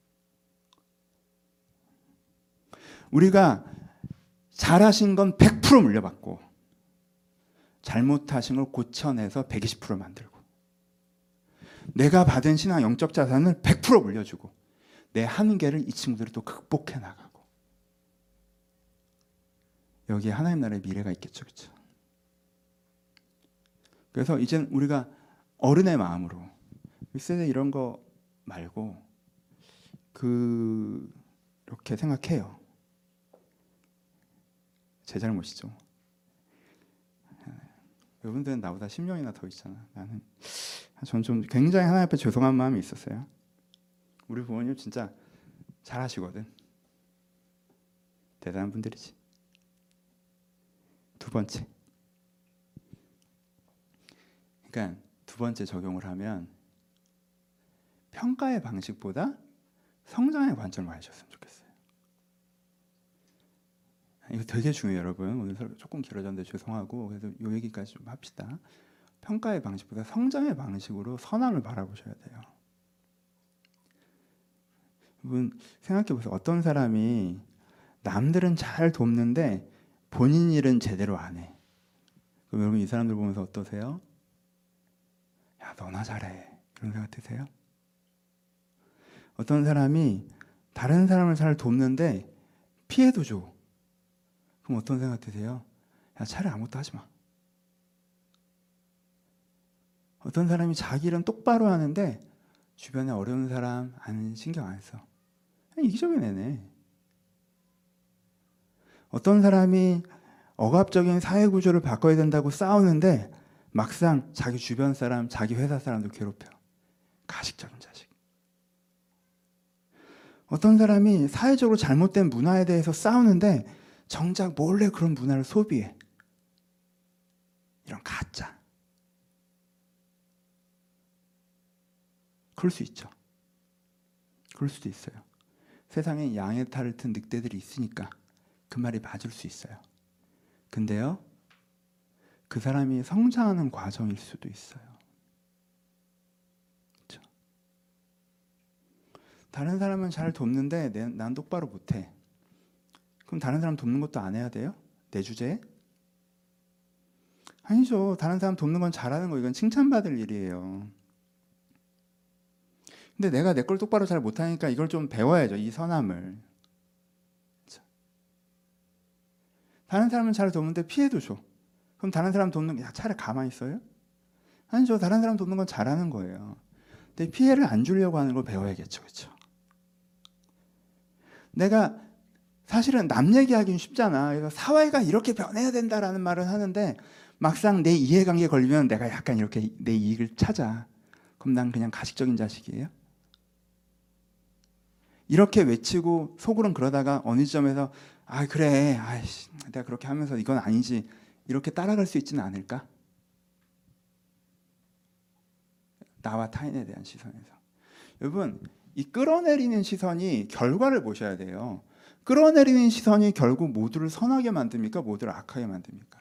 우리가 잘하신 건 100% 물려받고 잘못하신 걸 고쳐내서 120% 만들고, 내가 받은 신앙 영적 자산을 100% 물려주고 내 한계를 이 친구들이 또 극복해 나가고, 여기에 하나님 나라의 미래가 있겠죠. 그렇죠? 그래서 이제는 우리가 어른의 마음으로 윗세대 이런 거 말고 그렇게 생각해요. 제 잘못이죠. 여러분들은 나보다 10년이나 더 있잖아. 전 좀 굉장히 하나님 앞에 죄송한 마음이 있었어요. 우리 부모님 진짜 잘하시거든. 대단한 분들이지. 두 번째. 그러니까 두 번째 적용을 하면 평가의 방식보다 성장의 관점을 가지셨으면 좋겠어요. 이거 되게 중요해요, 여러분. 오늘 조금 길어졌는데 죄송하고 그래서 이 얘기까지 좀 합시다. 평가의 방식보다 성장의 방식으로 선함을 바라보셔야 돼요. 여러분 생각해 보세요. 어떤 사람이 남들은 잘 돕는데 본인 일은 제대로 안 해. 그럼 여러분 이 사람들 보면서 어떠세요? 야, 너나 잘해. 이런 생각 드세요? 어떤 사람이 다른 사람을 잘 돕는데 피해도 줘. 그럼 어떤 생각 드세요? 야, 차라리 아무것도 하지 마. 어떤 사람이 자기 일은 똑바로 하는데 주변에 어려운 사람 안 신경 안 써. 이기적인 애네. 어떤 사람이 억압적인 사회 구조를 바꿔야 된다고 싸우는데 막상 자기 주변 사람, 자기 회사 사람도 괴롭혀. 가식적인 자식. 어떤 사람이 사회적으로 잘못된 문화에 대해서 싸우는데 정작 몰래 그런 문화를 소비해. 이런 가짜. 그럴 수 있죠. 그럴 수도 있어요. 세상에 양의 탈을 튼 늑대들이 있으니까 그 말이 맞을 수 있어요. 근데요, 그 사람이 성장하는 과정일 수도 있어요. 그렇죠? 다른 사람은 잘 돕는데 난 똑바로 못해. 그럼 다른 사람 돕는 것도 안 해야 돼요? 내 주제에? 아니죠. 다른 사람 돕는 건 잘하는 거, 이건 칭찬받을 일이에요. 근데 내가 내 걸 똑바로 잘 못하니까 이걸 좀 배워야죠. 이 선함을. 그렇죠? 다른 사람은 잘 돕는데 피해도 줘. 그럼 다른 사람 돕는 야, 차라리 가만히 있어요? 아니죠. 다른 사람 돕는 건 잘하는 거예요. 근데 피해를 안 주려고 하는 걸 배워야겠죠. 그렇죠? 내가 사실은 남 얘기하기는 쉽잖아. 그래서 사회가 이렇게 변해야 된다라는 말은 하는데 막상 내 이해관계에 걸리면 내가 약간 이렇게 내 이익을 찾아. 그럼 난 그냥 가식적인 자식이에요? 이렇게 외치고 속으로는 그러다가 어느 지점에서 아 그래, 아이씨, 내가 그렇게 하면서 이건 아니지 이렇게 따라갈 수 있지는 않을까? 나와 타인에 대한 시선에서. 여러분 이 끌어내리는 시선이 결과를 보셔야 돼요. 끌어내리는 시선이 결국 모두를 선하게 만듭니까? 모두를 악하게 만듭니까?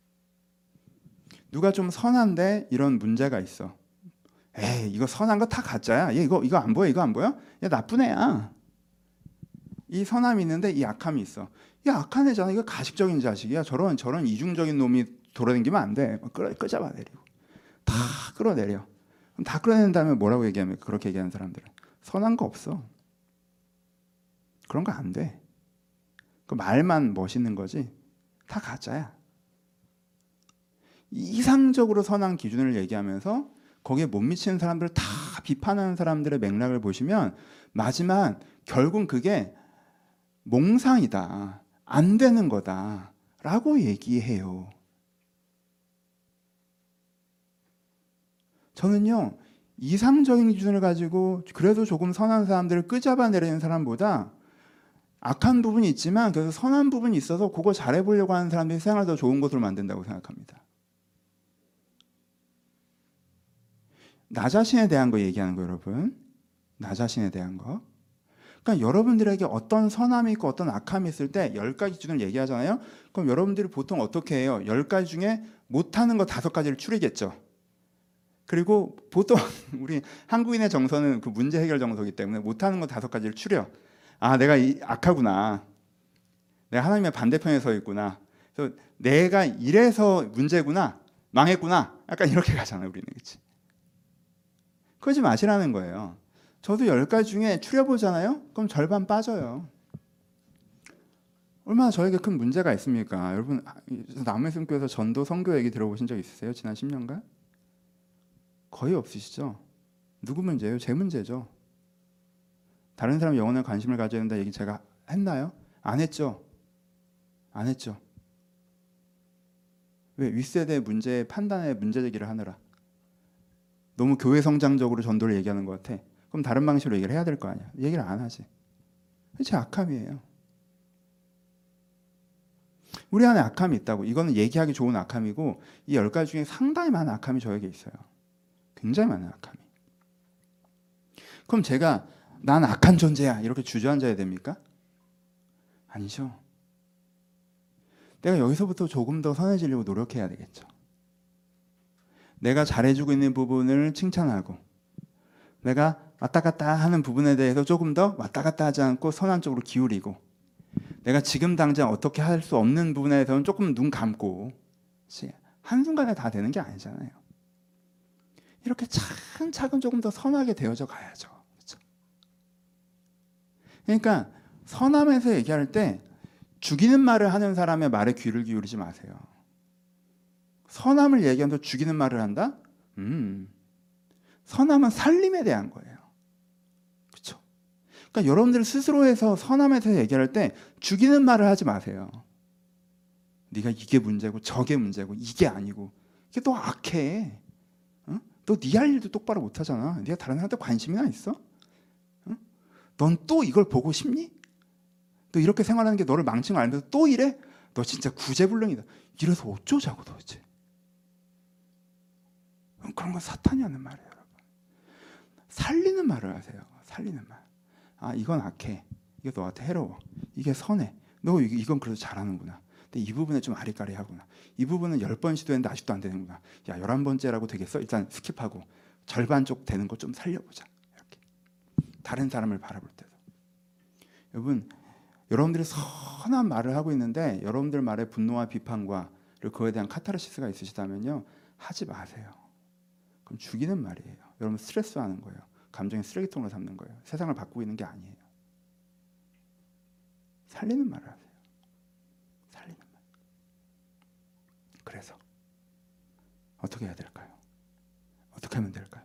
누가 좀 선한데 이런 문제가 있어. 에이 이거 선한 거 다 가짜야. 얘 이거 안 보여? 이거 안 보여? 얘 나쁜 애야. 이 선함이 있는데 이 악함이 있어. 이 악한 애잖아. 이거 가식적인 자식이야. 저런 이중적인 놈이 돌아다니면 안 돼. 끌어잡아 내리고 다 끌어내려. 그럼 다 끌어내는 다음에 뭐라고 얘기하면 그렇게 얘기하는 사람들은 선한 거 없어. 그런 거 안 돼. 그 말만 멋있는 거지. 다 가짜야. 이상적으로 선한 기준을 얘기하면서 거기에 못 미치는 사람들을 다 비판하는 사람들의 맥락을 보시면 마지막 결국 그게 몽상이다. 안 되는 거다. 라고 얘기해요. 저는요. 이상적인 기준을 가지고 그래도 조금 선한 사람들을 끄잡아내리는 사람보다 악한 부분이 있지만 그래서 선한 부분이 있어서 그거 잘해보려고 하는 사람들이 세상을 더 좋은 곳으로 만든다고 생각합니다. 나 자신에 대한 거 얘기하는 거 여러분. 나 자신에 대한 거. 그러니까 여러분들에게 어떤 선함이 있고 어떤 악함이 있을 때 10가지 기준을 얘기하잖아요. 그럼 여러분들이 보통 어떻게 해요? 10가지 중에 못하는 거 5가지를 추리겠죠. 그리고 보통 우리 한국인의 정서는 그 문제 해결 정서이기 때문에 못하는 거 5가지를 추려. 아 내가 악하구나. 내가 하나님의 반대편에 서 있구나. 그래서 내가 이래서 문제구나. 망했구나. 약간 이렇게 가잖아요. 우리는. 그렇지? 그러지 마시라는 거예요. 저도 10가지 중에 추려보잖아요. 그럼 절반 빠져요. 얼마나 저에게 큰 문제가 있습니까? 여러분 남의 숨교에서 전도 선교 얘기 들어보신 적 있으세요? 지난 10년간? 거의 없으시죠? 누구 문제예요? 제 문제죠. 다른 사람 영혼에 관심을 가져야 된다 얘기 제가 했나요? 안 했죠. 안 했죠. 왜? 윗세대 문제 판단에 문제 제기를 하느라. 너무 교회 성장적으로 전도를 얘기하는 것 같아. 그럼 다른 방식으로 얘기를 해야 될 거 아니야. 얘기를 안 하지. 제 악함이에요. 우리 안에 악함이 있다고. 이거는 얘기하기 좋은 악함이고 이 10가지 중에 상당히 많은 악함이 저에게 있어요. 굉장히 많은 악함이. 그럼 제가 난 악한 존재야 이렇게 주저앉아야 됩니까? 아니죠. 내가 여기서부터 조금 더 선해지려고 노력해야 되겠죠. 내가 잘해주고 있는 부분을 칭찬하고 내가 왔다 갔다 하는 부분에 대해서 조금 더 왔다 갔다 하지 않고 선한 쪽으로 기울이고 내가 지금 당장 어떻게 할 수 없는 부분에 대해서는 조금 눈 감고 한순간에 다 되는 게 아니잖아요. 이렇게 차근차근 조금 더 선하게 되어져 가야죠. 그렇죠? 그러니까 선함에서 얘기할 때 죽이는 말을 하는 사람의 말에 귀를 기울이지 마세요. 선함을 얘기하면서 죽이는 말을 한다? 선함은 살림에 대한 거예요. 그렇죠? 그러니까 여러분들 스스로에서 선함에서 얘기할 때 죽이는 말을 하지 마세요. 네가 이게 문제고 저게 문제고 이게 아니고 이게 또 악해. 어? 너 네 할 일도 똑바로 못하잖아. 네가 다른 사람한테 관심이나 있어? 어? 넌 또 이걸 보고 싶니? 너 이렇게 생활하는 게 너를 망친 거 알면서 또 이래? 너 진짜 구제불능이다. 이래서 어쩌자고 도대체. 그런 건 사탄이 하는 말이에요. 여러분. 살리는 말을 하세요. 살리는 말. 아 이건 악해. 이게 너한테 해로워. 이게 선해. 너 이건 그래도 잘하는구나. 근데 이 부분에 좀 아리까리하구나. 이 부분은 10번 시도했는데 아직도 안 되는구나. 야 11번째라고 되겠어? 일단 스킵하고 절반 쪽 되는 거 좀 살려보자. 이렇게. 다른 사람을 바라볼 때도. 여러분들이 선한 말을 하고 있는데 여러분들 말에 분노와 비판과 그리고 그거에 대한 카타르시스가 있으시다면요. 하지 마세요. 그럼 죽이는 말이에요. 여러분 스트레스 하는 거예요. 감정의 쓰레기통을 삼는 거예요. 세상을 바꾸고 있는 게 아니에요. 살리는 말을 하세요. 살리는 말. 그래서 어떻게 해야 될까요? 어떻게 하면 될까요?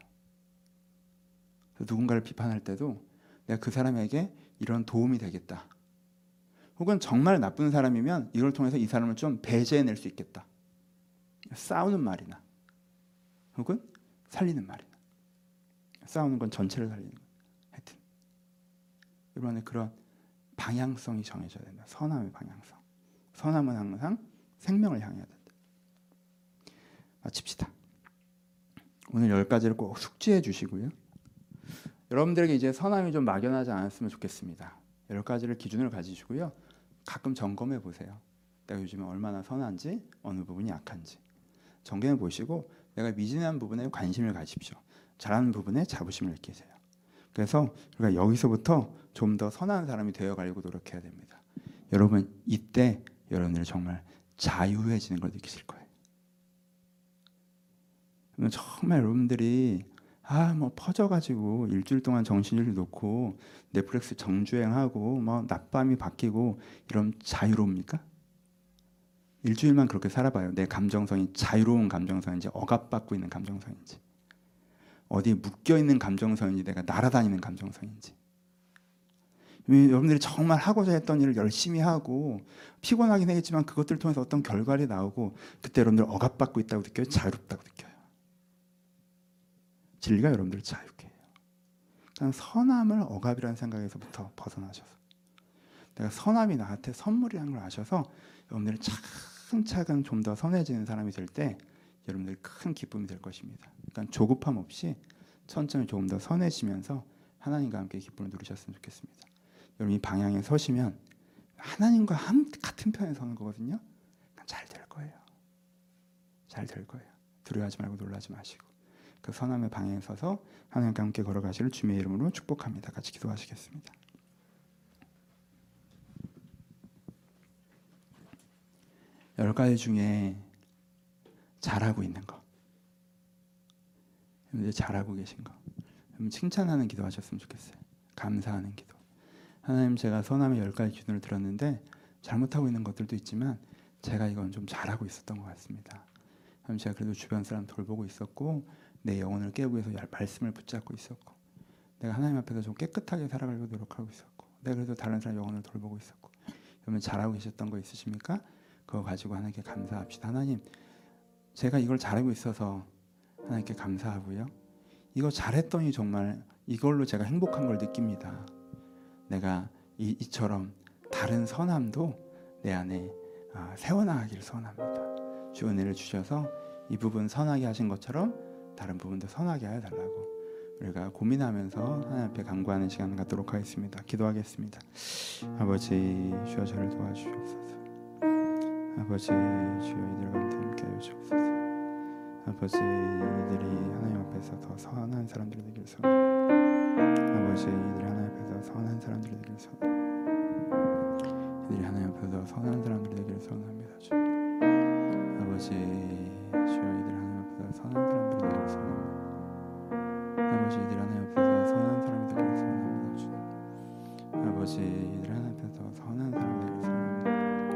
누군가를 비판할 때도 내가 그 사람에게 이런 도움이 되겠다. 혹은 정말 나쁜 사람이면 이걸 통해서 이 사람을 좀 배제해낼 수 있겠다. 싸우는 말이나 혹은 살리는 말이나. 싸우는 건 전체를 살리는 거예요. 하여튼 여러분의 그런 방향성이 정해져야 된다. 선함의 방향성. 선함은 항상 생명을 향해야 된다. 마칩시다. 오늘 10가지를 꼭 숙지해 주시고요. 여러분들에게 이제 선함이 좀 막연하지 않았으면 좋겠습니다. 10가지를 기준으로 가지시고요. 가끔 점검해 보세요. 내가 요즘에 얼마나 선한지, 어느 부분이 약한지. 점검해 보시고 내가 미진한 부분에 관심을 가지십시오. 잘하는 부분에 자부심을 느끼세요. 그래서 우리가 여기서부터 좀 더 선한 사람이 되어가려고 노력해야 됩니다. 여러분 이때 여러분들이 정말 자유해지는 걸 느끼실 거예요. 정말 여러분들이 뭐 퍼져가지고 일주일 동안 정신을 놓고 넷플릭스 정주행하고 뭐 낮밤이 바뀌고 이런 자유로웁니까? 일주일만 그렇게 살아봐요. 내 감정성이 자유로운 감정성인지 억압받고 있는 감정성인지 어디에 묶여있는 감정성인지 내가 날아다니는 감정성인지. 여러분들이 정말 하고자 했던 일을 열심히 하고 피곤하긴 하겠지만 그것들 통해서 어떤 결과를 나오고 그때 여러분들 억압받고 있다고 느껴요? 자유롭다고 느껴요? 진리가 여러분들을 자유케 해요. 그러니까 선함을 억압이라는 생각에서부터 벗어나셔서 내가 선함이 나한테 선물이라는 걸 아셔서 여러분들이 차근차근 좀 더 선해지는 사람이 될 때 여러분들이 큰 기쁨이 될 것입니다. 그러니까 조급함 없이 천천히 조금 더 선해지면서 하나님과 함께 기쁨을 누리셨으면 좋겠습니다. 여러분 이 방향에 서시면 하나님과 같은 편에 서는 거거든요. 잘 될 거예요. 잘 될 거예요. 두려워하지 말고 놀라지 마시고 그 선함의 방향에 서서 하나님과 함께 걸어가시를 주님의 이름으로 축복합니다. 같이 기도하시겠습니다. 열 가지 중에 잘하고 있는 거, 잘하고 계신 거, 칭찬하는 기도 하셨으면 좋겠어요. 감사하는 기도. 하나님 제가 선함의 10가지 기준을 들었는데 잘못하고 있는 것들도 있지만 제가 이건 좀 잘하고 있었던 것 같습니다. 하나님 제가 그래도 주변 사람 돌보고 있었고 내 영혼을 깨우기 위해서 말씀을 붙잡고 있었고 내가 하나님 앞에서 좀 깨끗하게 살아가려고 노력하고 있었고 내가 그래도 다른 사람 영혼을 돌보고 있었고 여러분 잘하고 계셨던 거 있으십니까? 그거 가지고 하나님께 감사합시다. 하나님 제가 이걸 잘하고 있어서 하나님께 감사하고요. 이거 잘했더니 정말 이걸로 제가 행복한 걸 느낍니다. 내가 이처럼 다른 선함도 내 안에 세워나가기를 소원합니다. 주 은혜를 주셔서 이 부분 선하게 하신 것처럼 다른 부분도 선하게 하여 달라고 우리가 고민하면서 하나님 앞에 간구하는 시간을 갖도록 하겠습니다. 기도하겠습니다. 아버지 주여 저를 도와주시옵소서. 아버지 주여 이들 가운데 함께하여 주옵소서. 아버지 이들이 하나님 앞에서 더 선한 사람들이 되길 소원합니다. 아버지 이들이 하나님 앞에서 선한 사람들이 되길 소원합니다. 이들이 하나님 앞에서 더 선한 사람들이 되길 소원합니다. 주. 아버지 주여 이들이 하나님 앞에서 선한 사람들이 되길 소원합니다. 아버지 이들이 하나님 앞에서 선한 사람이 되길 소원합니다. 주. 아버지 이들이 하나님 앞에서 선한 사람이 되길 소원합니다.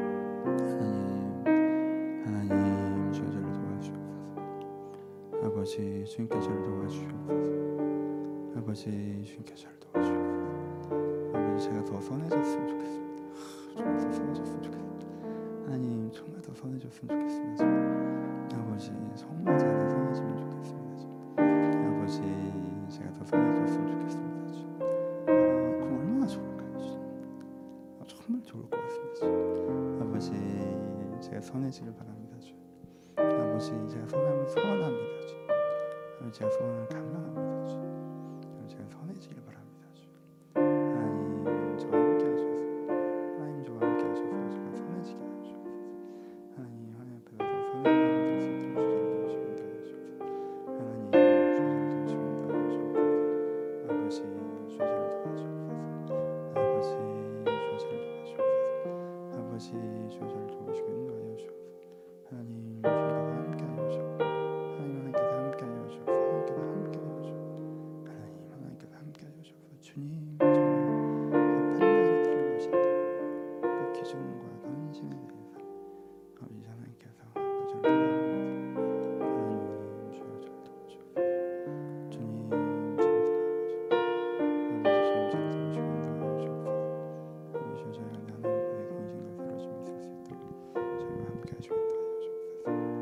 하나님 주여 저를 도와주옵소서. 아버지 주님께 저를 도와주옵소서. 아버지 주님께 저를 도와주옵소서. 아버지 제가 더 선해졌으면 좋겠습니다. 정말 더 선해졌으면 좋겠습니다. 하나님 정말 더 선해졌으면 좋겠습니다. 아버지 정말 제가 더 선해지면 좋겠습니다. 아버지 제가 더 선해졌으면 좋겠습니다. 그럼 얼마나 좋을까요? 정말 좋을 것 같습니다. 아버지 제가 선해지길 바랍니다. 주. 아버지 제가 선함을 소원합니다. 주. 아버지 제가 소원을 감당합니다. 주. 아버지 제가 선해지길 바랍니다. 주. 하나님 저와 함께 하셔서 하나님 저와 함께 하셔서 제가 선해지게 하셔서 하나님 하나님 앞에서 더 선한 사람들 수 있도록 주저를 도우시면 도와주옵소서. 하나님 주저를 도우시면 도와주옵소서. 아버지 주저를 도와주옵소서. 아버지 주저를 도와주옵소서. 아버지 주저를 도우시면 도와주옵소서. 하나님 주님께서 함께하여 주옵소서. 하나님 하나님께서 함께하여 주옵소서. 하나님께서 함께하여 주옵소서. 하나님 하나님께서 함께하여 주옵소서. 주님 정말 그 판단이 틀린 것인데 그 기준과 그 헌신에 대해서 아버지 하나님께서 저를 도와주옵소서. 하나님 주여 저를 도와주옵소서. 주님 저를 도와주옵소서. 아버지 주님 저를 도우시면 도와주옵소서. 아버지 주여 저희가 하나님의 근심과 새로짐이 있을 수 있도록 저희와 함께 하시면 도와주옵소서.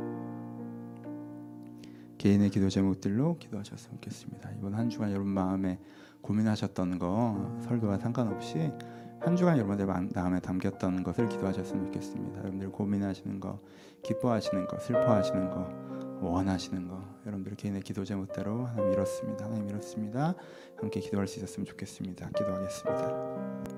개인의 기도 제목들로 기도하셨으면 좋겠습니다. 이번 한 주간 여러분 마음에 고민하셨던 거 설교와 상관없이 한 주간 여러분들 마음에 담겼던 것을 기도하셨으면 좋겠습니다. 여러분들 고민하시는 거, 기뻐하시는 거, 슬퍼하시는 거, 원하시는 거 여러분들 개인의 기도 제목대로 하나님 이렇습니다. 하나님 이렇습니다. 함께 기도할 수 있었으면 좋겠습니다. 기도하겠습니다.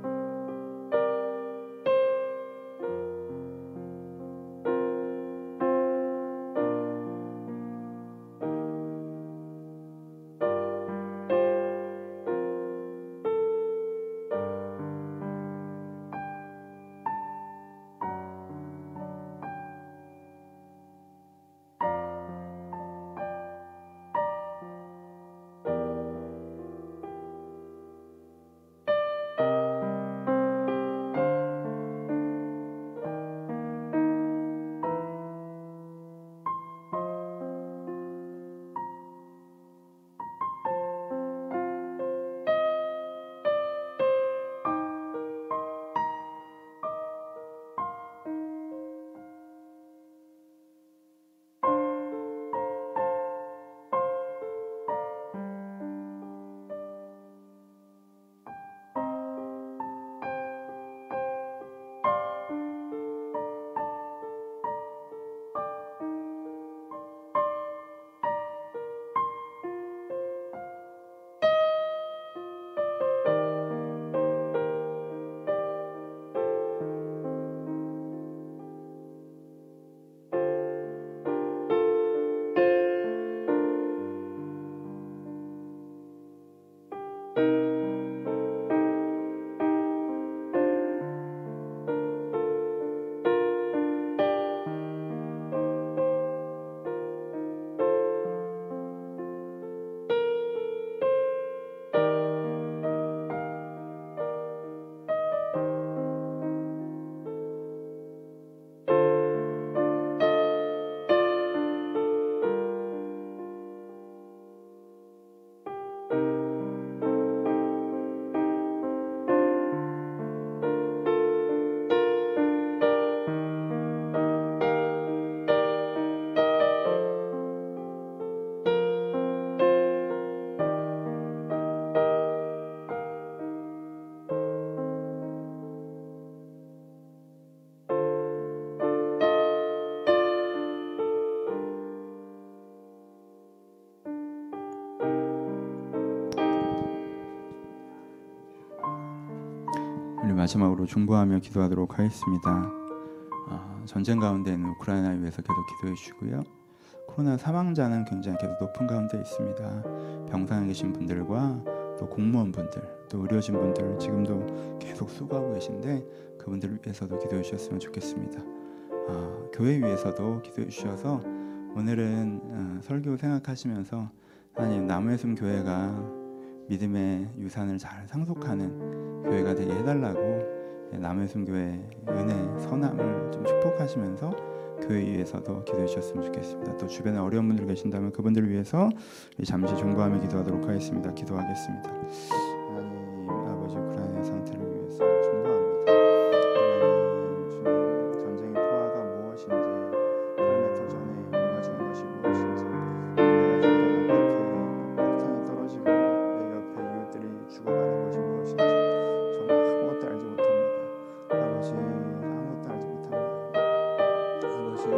마지막으로 중보하며 기도하도록 하겠습니다. 전쟁 가운데 있는 우크라이나 위해서 계속 기도해 주시고요. 코로나 사망자는 굉장히 계속 높은 가운데 있습니다. 병상에 계신 분들과 또 공무원분들, 또 의료진분들 지금도 계속 수고하고 계신데 그분들을 위해서도 기도해 주셨으면 좋겠습니다. 교회 위해서도 기도해 주셔서 오늘은 설교 생각하시면서 하나님 나무의 숨 교회가 믿음의 유산을 잘 상속하는 교회가 되게 해달라고 나무의 숨 교회 은혜 선함을 좀 축복하시면서 교회 위해서도 기도해 주셨으면 좋겠습니다. 또 주변에 어려운 분들 계신다면 그분들을 위해서 잠시 중보하며 기도하도록 하겠습니다. 기도하겠습니다. 하나님 아버지 우크라이나의 상태를 위해서 중보합니다. 하나님 주님 전쟁의 포화가 무엇인지 삶의 도전에 무너지는 것이 무엇인지 내가 살던 아파트에 폭탄이 떨어지고 내 옆에 이웃들이 죽어가는 것이 무엇인지 저는 아무것도 알지 못합니다. 아버지 아무것도 알지 못합니다. 아버지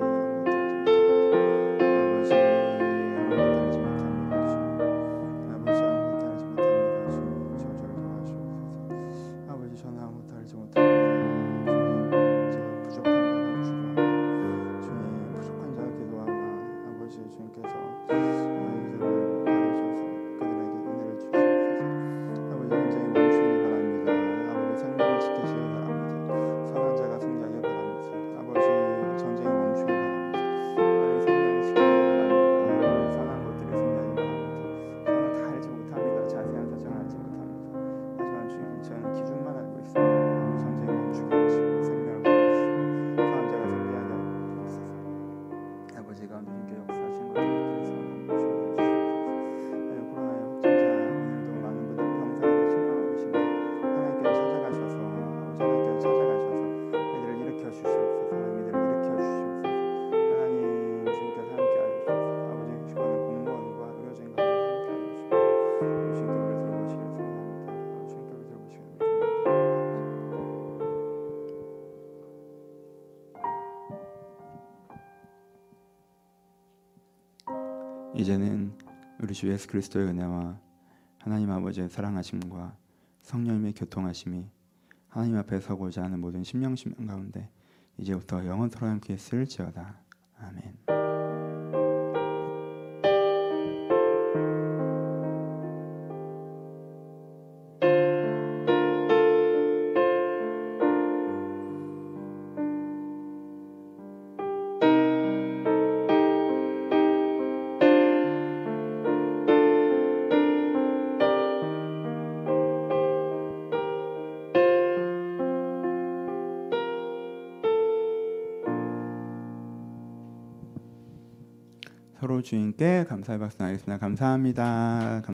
저는 아무것도 알지 못합니다. 주님 제가 부족한 자가 주와 주님 부족한 자가 기도하나 아버지 주님께서 너희들을 받으셔서 그들에게 은혜를 주시옵소서. 아버지 전쟁이 멈추기 바랍니다. 아버지 생명을 지키시기 바랍니다. 선한 자가 승리하기 바랍니다. 아버지 전쟁이 멈추기 바랍니다. 아버지 생명을 지키기 바랍니다. 선한 것들이 승리하기 바랍니다. 저는 다 알지 못합니다. 자세한 사정을 알지 못합니다. 하지만 주님 저는 기준만 알고 있습니다. 전쟁이 멈추게 하시고 생명을 보내주시고 선한 자가 승리하게 하옵소서. 아버지 가운데 주님께 역사하신 것들을 위해서 주님 주시옵소서. 코로나의 확진자 오늘도 많은 분들 병상에 신령하고 계신데 하나님께 찾아가셔서 아버지 하나님께 찾아가셔서 이들을 일으켜 주시옵소서. 이들을 일으켜 주시옵소서. 하나님 주님께서 함께하여 주옵소서. 아버지 주시고는 공무원과 의료진과 함께하여 주옵소서. 주님께 우리를 들어보시기를 소원합니다. 주님께 우리를 들어보시기를 이제는 우리 주 예수 그리스도의 은혜와 하나님 아버지의 사랑하심과 성령님의 교통하심이 하나님 앞에 서고자 하는 모든 심령 가운데 이제부터 영원토록 함께 있을지어다. 아멘. 서로 주님께 감사의 박수 나겠습니다. 감사합니다.